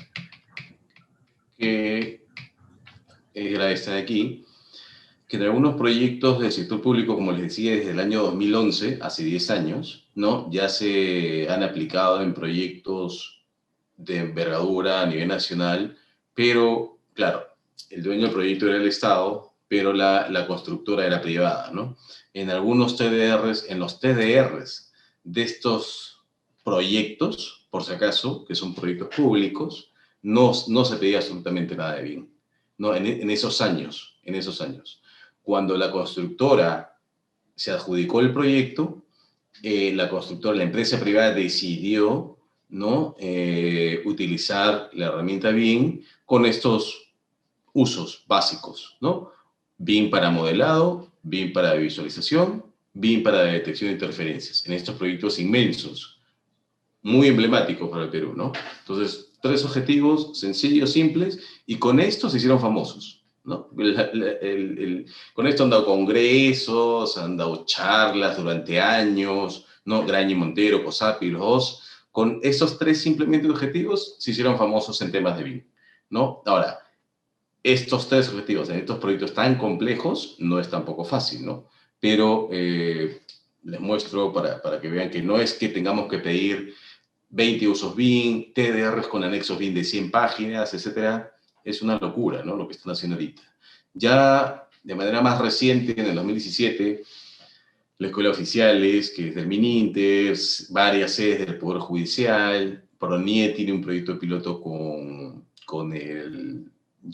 que era esta de aquí, que en algunos proyectos del sector público, como les decía, desde el año 2011, hace 10 años, ¿no? Ya se han aplicado en proyectos de envergadura a nivel nacional, pero, claro, el dueño del proyecto era el Estado, pero la constructora era privada, ¿no? En algunos TDRs, en los TDRs de estos proyectos, por si acaso, que son proyectos públicos, no se pedía absolutamente nada de BIM, ¿no? En esos años. Cuando la constructora se adjudicó el proyecto, la empresa privada decidió, ¿no? Utilizar la herramienta BIM con estos usos básicos, ¿no? BIM para modelado, BIM para visualización, BIM para detección de interferencias, en estos proyectos inmensos, muy emblemáticos para el Perú, ¿no? Entonces, 3 objetivos sencillos, simples, y con esto se hicieron famosos, ¿no? Con esto han dado congresos, han dado charlas durante años, ¿no? Graña y Montero, COSAPI, los dos. Con esos 3 simplemente objetivos se hicieron famosos en temas de BIM, ¿no? Ahora, estos 3 objetivos en estos proyectos tan complejos no es tampoco fácil, ¿no? Pero les muestro para que vean que no es que tengamos que pedir 20 usos BIM, TDRs con anexos BIM de 100 páginas, etcétera. Es una locura, ¿no? Lo que están haciendo ahorita. Ya de manera más reciente, en el 2017, la Escuela de Oficiales, que es del MinInter, varias sedes del Poder Judicial, PRONIE tiene un proyecto de piloto con el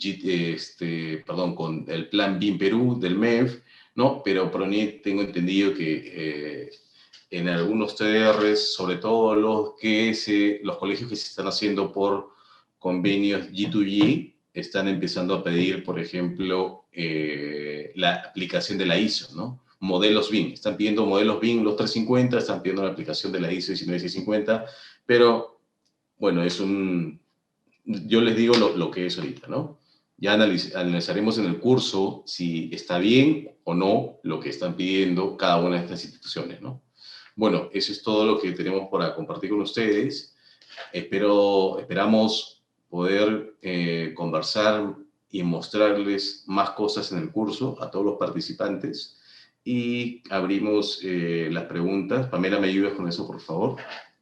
plan BIM Perú del MEF, ¿no? Pero PRONIE tengo entendido que en algunos TDRs, sobre todo los colegios que se están haciendo por convenios G2G, están empezando a pedir, por ejemplo, la aplicación de la ISO, ¿no? Modelos BIM. Están pidiendo modelos BIM los 350, están pidiendo la aplicación de la ISO 19650, pero, bueno, yo les digo lo que es ahorita, ¿no? Ya analizaremos en el curso si está bien o no lo que están pidiendo cada una de estas instituciones, ¿no? Bueno, eso es todo lo que tenemos para compartir con ustedes. Esperamos poder conversar y mostrarles más cosas en el curso a todos los participantes. y abrimos las preguntas. Pamela, ¿me ayudas con eso, por favor?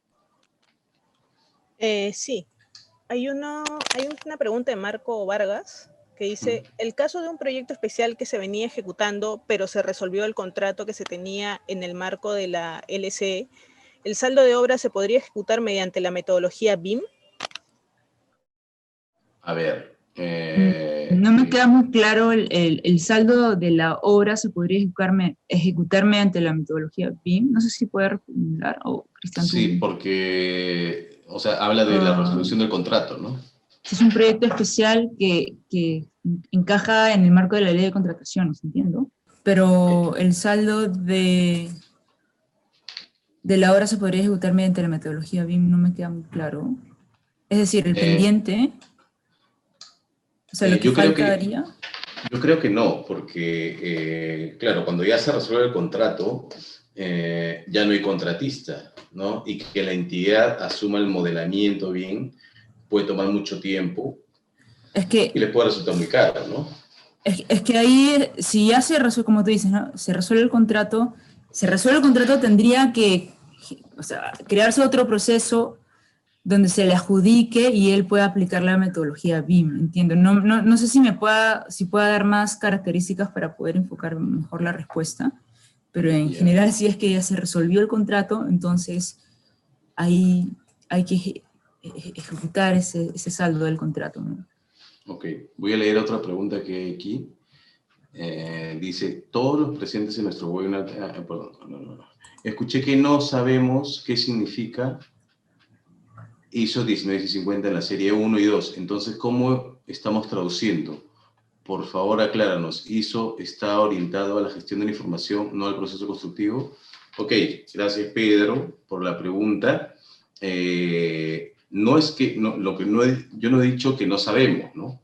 Sí, hay una pregunta de Marco Vargas que dice, el caso de un proyecto especial que se venía ejecutando, pero se resolvió el contrato que se tenía en el marco de la LCE, ¿el saldo de obra se podría ejecutar mediante la metodología BIM? A ver. No me queda muy claro el saldo de la obra se podría ejecutar mediante la metodología BIM. No sé si puede reformular, o Cristian, tú. Sí, porque, o sea, habla de la resolución del contrato, ¿no? Es un proyecto especial que encaja en el marco de la ley de contrataciones, entiendo. Pero el saldo de la obra se podría ejecutar mediante la metodología BIM, no me queda muy claro. Es decir, el pendiente, o sea, lo que faltaría. Yo creo que no, porque, claro, cuando ya se resuelve el contrato, ya no hay contratista, ¿no? Y que la entidad asuma el modelamiento bien, puede tomar mucho tiempo y les puede resultar muy caro, ¿no? Es que ahí, si ya se resuelve, como tú dices, ¿no? Se resuelve el contrato, tendría que, o sea, crearse otro proceso donde se le adjudique y él pueda aplicar la metodología BIM, entiendo. No sé si pueda dar más características para poder enfocar mejor la respuesta, pero en general, si es que ya se resolvió el contrato, entonces ahí hay que ejecutar ese saldo del contrato, ¿no? Ok, voy a leer otra pregunta que hay aquí. Dice, todos los presentes en nuestro webinar... perdón, no. Escuché que no sabemos qué significa ISO 19650 en la serie 1 y 2. Entonces, ¿cómo estamos traduciendo? Por favor, acláranos. ISO está orientado a la gestión de la información, no al proceso constructivo. Ok, gracias Pedro por la pregunta. No es que, yo no he dicho que no sabemos, ¿no?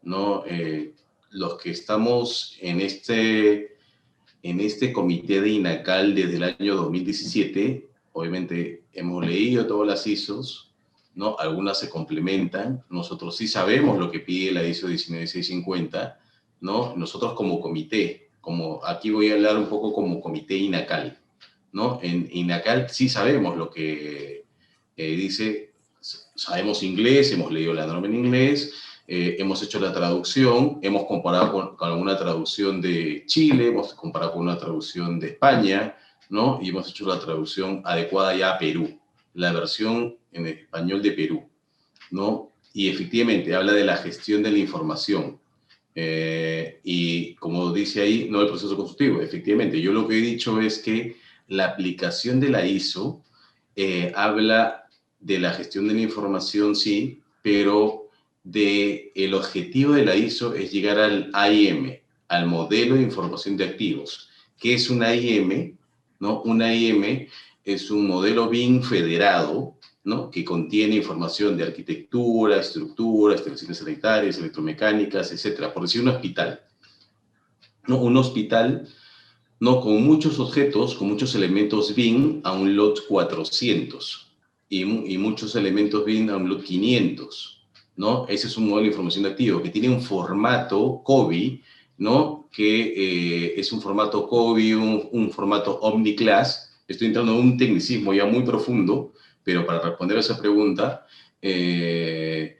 Los que estamos en este comité de INACAL desde el año 2017, obviamente hemos leído todas las ISOs, ¿no? Algunas se complementan. Nosotros sí sabemos lo que pide la ISO 19650, ¿no? Nosotros como comité, aquí voy a hablar un poco como comité INACAL, ¿no? En INACAL sí sabemos lo que dice, sabemos inglés, hemos leído la norma en inglés, hemos hecho la traducción, hemos comparado con alguna traducción de Chile, hemos comparado con una traducción de España, ¿no? Y hemos hecho la traducción adecuada ya a Perú, la versión en español de Perú, ¿no? Y efectivamente habla de la gestión de la información. Y como dice ahí, no el proceso constructivo. Efectivamente, yo lo que he dicho es que la aplicación de la ISO habla de la gestión de la información, sí, pero el objetivo de la ISO es llegar al AIM, al modelo de información de activos. ¿Qué es una AIM? ¿No? Una AIM es un modelo BIM federado, ¿no? Que contiene información de arquitectura, estructura, instalaciones sanitarias, electromecánicas, etcétera. Por decir un hospital, ¿no? Un hospital, ¿no? Con muchos objetos, con muchos elementos BIM a un lot 400 y muchos elementos BIM a un lot 500, ¿no? Ese es un modelo de información de activo que tiene un formato COBI, ¿no? Que es un formato COBI, un formato OmniClass. Estoy entrando en un tecnicismo ya muy profundo, pero para responder a esa pregunta, ese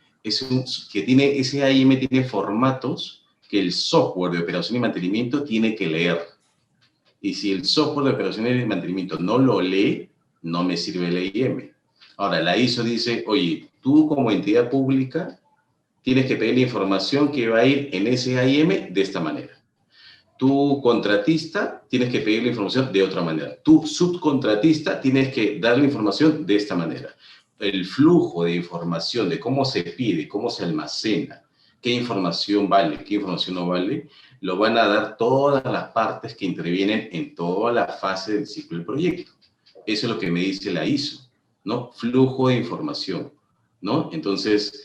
AIM tiene formatos que el software de operación y mantenimiento tiene que leer. Y si el software de operación y mantenimiento no lo lee, no me sirve el AIM. Ahora, la ISO dice, oye, tú como entidad pública tienes que pedir la información que va a ir en ese AIM de esta manera. Tu contratista tienes que pedir la información de otra manera. Tu subcontratista tienes que dar la información de esta manera. El flujo de información de cómo se pide, cómo se almacena, qué información vale, qué información no vale, lo van a dar todas las partes que intervienen en toda la fase del ciclo del proyecto. Eso es lo que me dice la ISO, ¿no? Flujo de información, ¿no? Entonces,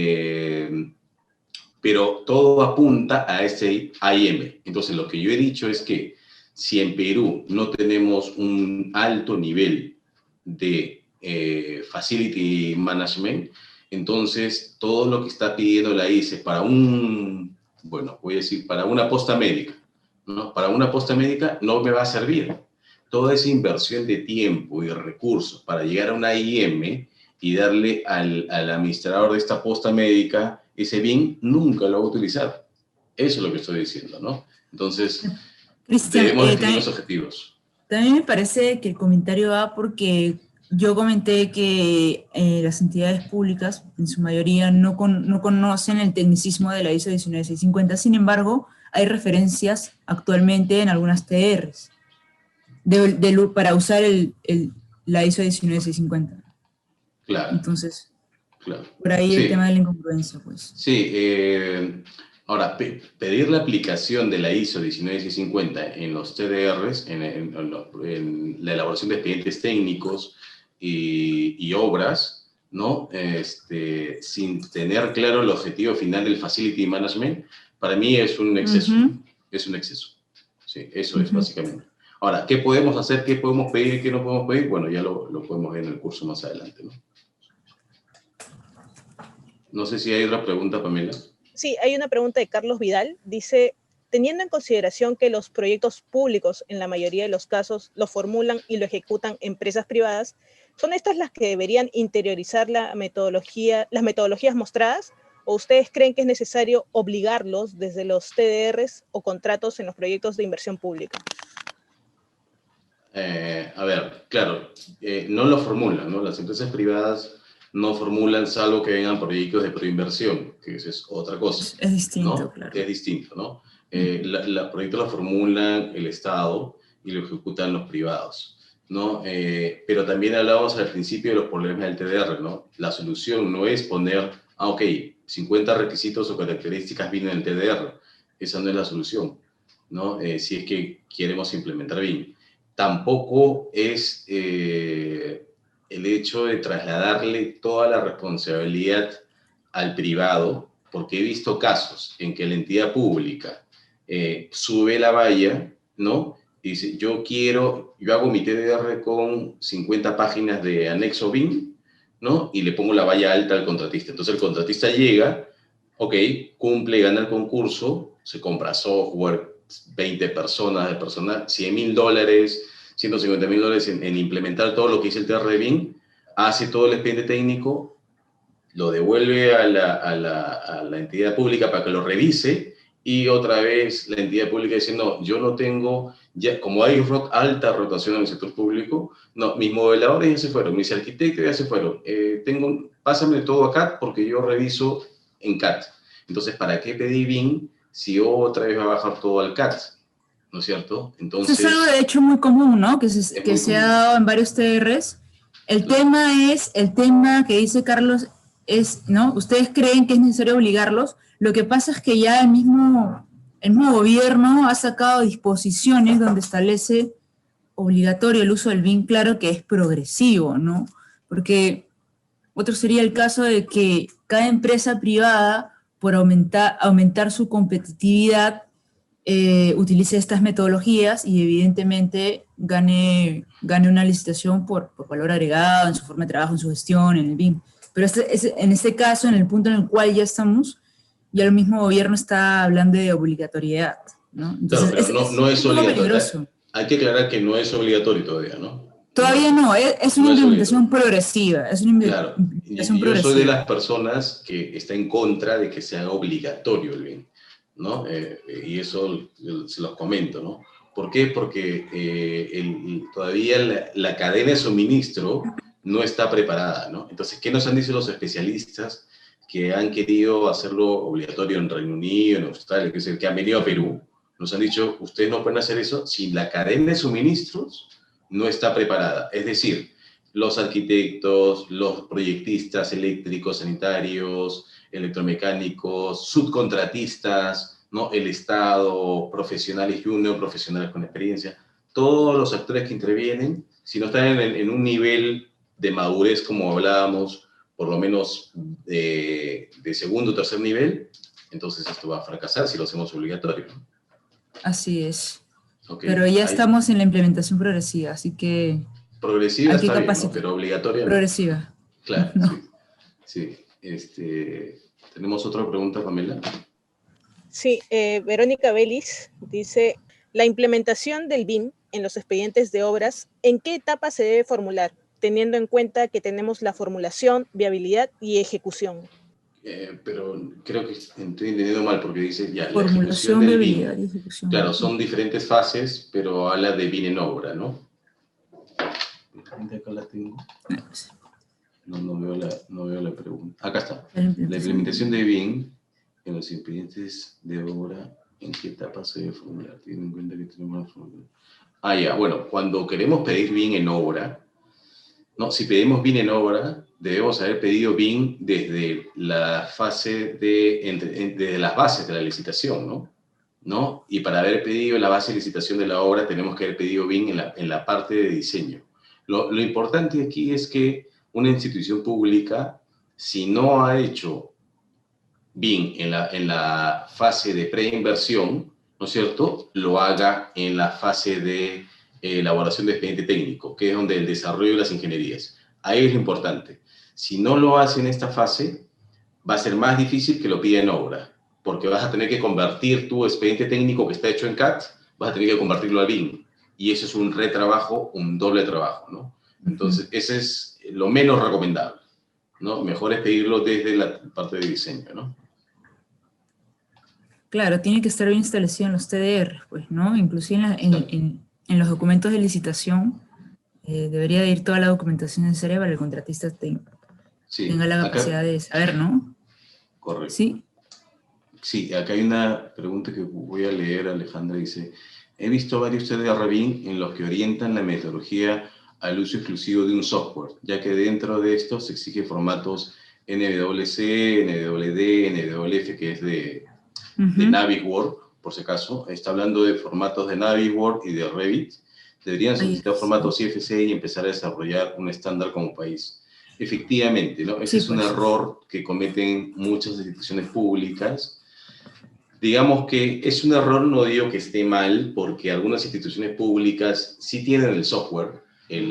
pero todo apunta a ese AIM. Entonces, lo que yo he dicho es que si en Perú no tenemos un alto nivel de facility management, entonces todo lo que está pidiendo la ICE para para una posta médica, ¿no? Para una posta médica no me va a servir. Toda esa inversión de tiempo y recursos para llegar a una IM y darle al administrador de esta posta médica ese BIN, nunca lo va a utilizar. Eso es lo que estoy diciendo, ¿no? Entonces, Cristian, debemos definir los objetivos. también me parece que el comentario va porque yo comenté que las entidades públicas, en su mayoría, no conocen el tecnicismo de la ISO 19650. Sin embargo, hay referencias actualmente en algunas TRs para usar la ISO 19650. Claro. Entonces, claro. por ahí Sí. el tema de la incongruencia, pues. Sí, ahora, pedir la aplicación de la ISO 19650 en los TDRs, en la elaboración de expedientes técnicos y obras, ¿no? Sin tener claro el objetivo final del Facility Management, para mí es un exceso. Es un exceso. Sí, eso es básicamente. Ahora, ¿qué podemos hacer? ¿Qué podemos pedir? ¿Qué no podemos pedir? Bueno, ya lo podemos ver en el curso más adelante, ¿no? No sé si hay otra pregunta, Pamela. Sí, hay una pregunta de Carlos Vidal. Dice, teniendo en consideración que los proyectos públicos en la mayoría de los casos lo formulan y lo ejecutan empresas privadas, ¿son estas las que deberían interiorizar las metodologías mostradas? ¿O ustedes creen que es necesario obligarlos desde los TDRs o contratos en los proyectos de inversión pública? A ver, claro, no lo formulan, ¿no? Las empresas privadas no formulan, salvo que vengan proyectos de proinversión, que eso es otra cosa. Es distinto, ¿no? claro. Es distinto, ¿no? Los proyectos los formulan el Estado y lo ejecutan los privados, ¿no? Pero también hablábamos al principio de los problemas del TDR, ¿no? La solución no es poner, ok, 50 requisitos o características vienen del TDR. Esa no es la solución, ¿no? Si es que queremos implementar BIM. Tampoco es el hecho de trasladarle toda la responsabilidad al privado, porque he visto casos en que la entidad pública sube la valla, ¿no? Y dice, yo hago mi TDR con 50 páginas de anexo BIM, ¿no? Y le pongo la valla alta al contratista. Entonces el contratista llega, ok, cumple, gana el concurso, se compra software, 20 personas de personal, $100,000, $150,000 en implementar todo lo que dice el TR de BIM, hace todo el expediente técnico, lo devuelve a la entidad pública para que lo revise y otra vez la entidad pública dice, no, yo no tengo, ya, como hay alta rotación en el sector público, no, mis modeladores ya se fueron, mis arquitectos ya se fueron, pásame todo a CAD porque yo reviso en CAD. Entonces, ¿para qué pedí BIM si otra vez va a bajar todo al CAD? ¿No es cierto? Entonces, eso es algo de hecho muy común, ¿no? Que se ha dado en varios TRs. El tema que dice Carlos es, ¿no? ¿Ustedes creen que es necesario obligarlos? Lo que pasa es que ya el mismo gobierno ha sacado disposiciones donde establece obligatorio el uso del BIM, claro que es progresivo, ¿no? Porque otro sería el caso de que cada empresa privada, por aumentar su competitividad, utilice estas metodologías y evidentemente gane una licitación por valor agregado, en su forma de trabajo, en su gestión, en el BIM. Pero en este caso, en el punto en el cual ya estamos, ya el mismo gobierno está hablando de obligatoriedad, ¿no? Entonces, claro, pero no es obligatorio. Hay que aclarar que no es obligatorio todavía, ¿no? Todavía no, es una implementación progresiva. Claro, yo soy de las personas que está en contra de que sea obligatorio el BIM, ¿no? Y eso se los comento, ¿no? ¿Por qué? Porque todavía la cadena de suministro no está preparada, ¿no? Entonces, ¿qué nos han dicho los especialistas que han querido hacerlo obligatorio en Reino Unido, en Australia, que han venido a Perú? Nos han dicho, ustedes no pueden hacer eso si la cadena de suministros no está preparada. Es decir, los arquitectos, los proyectistas eléctricos, sanitarios, electromecánicos, subcontratistas, ¿no? El Estado, profesionales junior, profesionales con experiencia, todos los actores que intervienen, si no están en un nivel de madurez como hablábamos, por lo menos de segundo o tercer nivel, entonces esto va a fracasar si lo hacemos obligatorio. Así es. Okay. Pero ya estamos en la implementación progresiva, así que... Progresiva está bien, ¿no? Pero obligatoria no. Progresiva. Claro, no. Sí. ¿Tenemos otra pregunta, Pamela? Sí, Verónica Vélez dice, La implementación del BIM en los expedientes de obras, ¿en qué etapa se debe formular? Teniendo en cuenta que tenemos la formulación, viabilidad y ejecución. Pero creo que estoy entendiendo mal porque dice ya, la ejecución Formulación, del viabilidad BIM. y ejecución. Claro, son diferentes fases, pero habla de BIM en obra, ¿no? Acá la tengo. No veo la pregunta. Acá está. La implementación de BIM en los expedientes de obra, ¿en qué etapa se debe formular? Teniendo en cuenta que tenemos la formulación. Ya, bueno, cuando queremos pedir BIM en obra, ¿no? Si pedimos BIM en obra, debemos haber pedido BIM desde la fase desde las bases de la licitación, ¿no? Y para haber pedido la base de licitación de la obra, tenemos que haber pedido BIM en la parte de diseño. Lo importante aquí es que una institución pública, si no ha hecho BIM en la fase de preinversión, ¿no es cierto?, lo haga en la fase de elaboración de expediente técnico, que es donde el desarrollo de las ingenierías. Ahí es lo importante. Si no lo hace en esta fase, va a ser más difícil que lo pida en obra, porque vas a tener que convertir tu expediente técnico que está hecho en CAD, vas a tener que convertirlo a BIM. Y eso es un retrabajo, un doble trabajo, ¿no? Entonces, ese es lo menos recomendable, ¿no? Mejor es pedirlo desde la parte de diseño, ¿no? Claro, tiene que estar bien establecido en los TDR, pues, ¿no? Inclusive en los documentos de licitación debería de ir toda la documentación necesaria para el contratista tenga la capacidad de saber, ¿no? Correcto. ¿Sí? Sí, acá hay una pregunta que voy a leer, Alejandra, dice, he visto varios TDR BIM en los que orientan la metodología al uso exclusivo de un software, ya que dentro de esto se exigen formatos NWC, NWD, NWF, que es de Navisworks, por si acaso. Está hablando de formatos de Navisworks y de Revit. Deberían solicitar formatos IFC y empezar a desarrollar un estándar como país. Efectivamente, ¿no? Ese es un error que cometen muchas instituciones públicas. Digamos que es un error, no digo que esté mal, porque algunas instituciones públicas sí tienen el software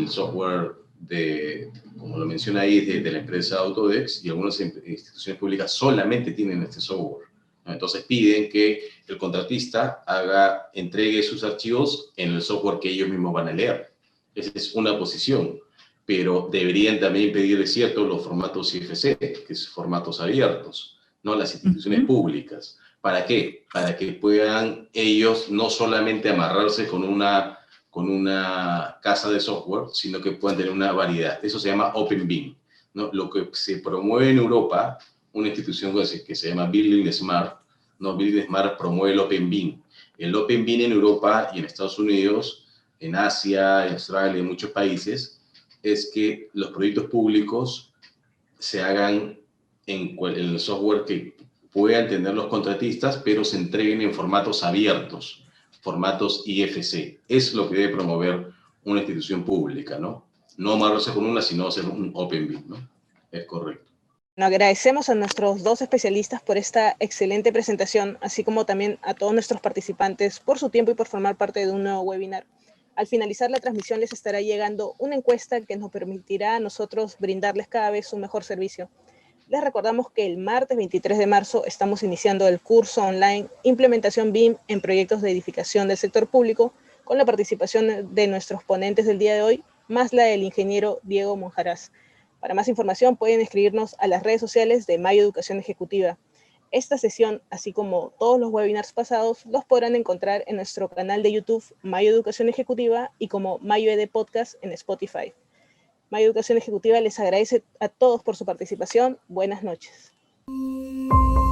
como lo menciona ahí, de la empresa Autodesk, y algunas instituciones públicas solamente tienen este software. Entonces piden que el contratista entregue sus archivos en el software que ellos mismos van a leer. Esa es una posición, pero deberían también pedir, es cierto, los formatos IFC, que son formatos abiertos, ¿no? Las instituciones públicas. ¿Para qué? Para que puedan ellos no solamente amarrarse con una casa de software, sino que puedan tener una variedad. Eso se llama Open BIM, ¿no? Lo que se promueve en Europa, una institución que se llama Building Smart, ¿no? Building Smart promueve el Open BIM. El Open BIM en Europa y en Estados Unidos, en Asia, en Australia, en muchos países, es que los proyectos públicos se hagan en el software que puedan tener los contratistas, pero se entreguen en formatos abiertos, formatos IFC. Es lo que debe promover una institución pública, ¿no? No amarrarse con una, sino hacer un Open BIM, ¿no? Es correcto. Agradecemos a nuestros dos especialistas por esta excelente presentación, así como también a todos nuestros participantes por su tiempo y por formar parte de un nuevo webinar. Al finalizar la transmisión les estará llegando una encuesta que nos permitirá a nosotros brindarles cada vez un mejor servicio. Les recordamos que el martes 23 de marzo estamos iniciando el curso online Implementación BIM en proyectos de edificación del sector público, con la participación de nuestros ponentes del día de hoy, más la del ingeniero Diego Monjaraz. Para más información pueden escribirnos a las redes sociales de Mayo Educación Ejecutiva. Esta sesión, así como todos los webinars pasados, los podrán encontrar en nuestro canal de YouTube Mayo Educación Ejecutiva y como Mayo ED Podcast en Spotify. Mayo Educación Ejecutiva les agradece a todos por su participación. Buenas noches.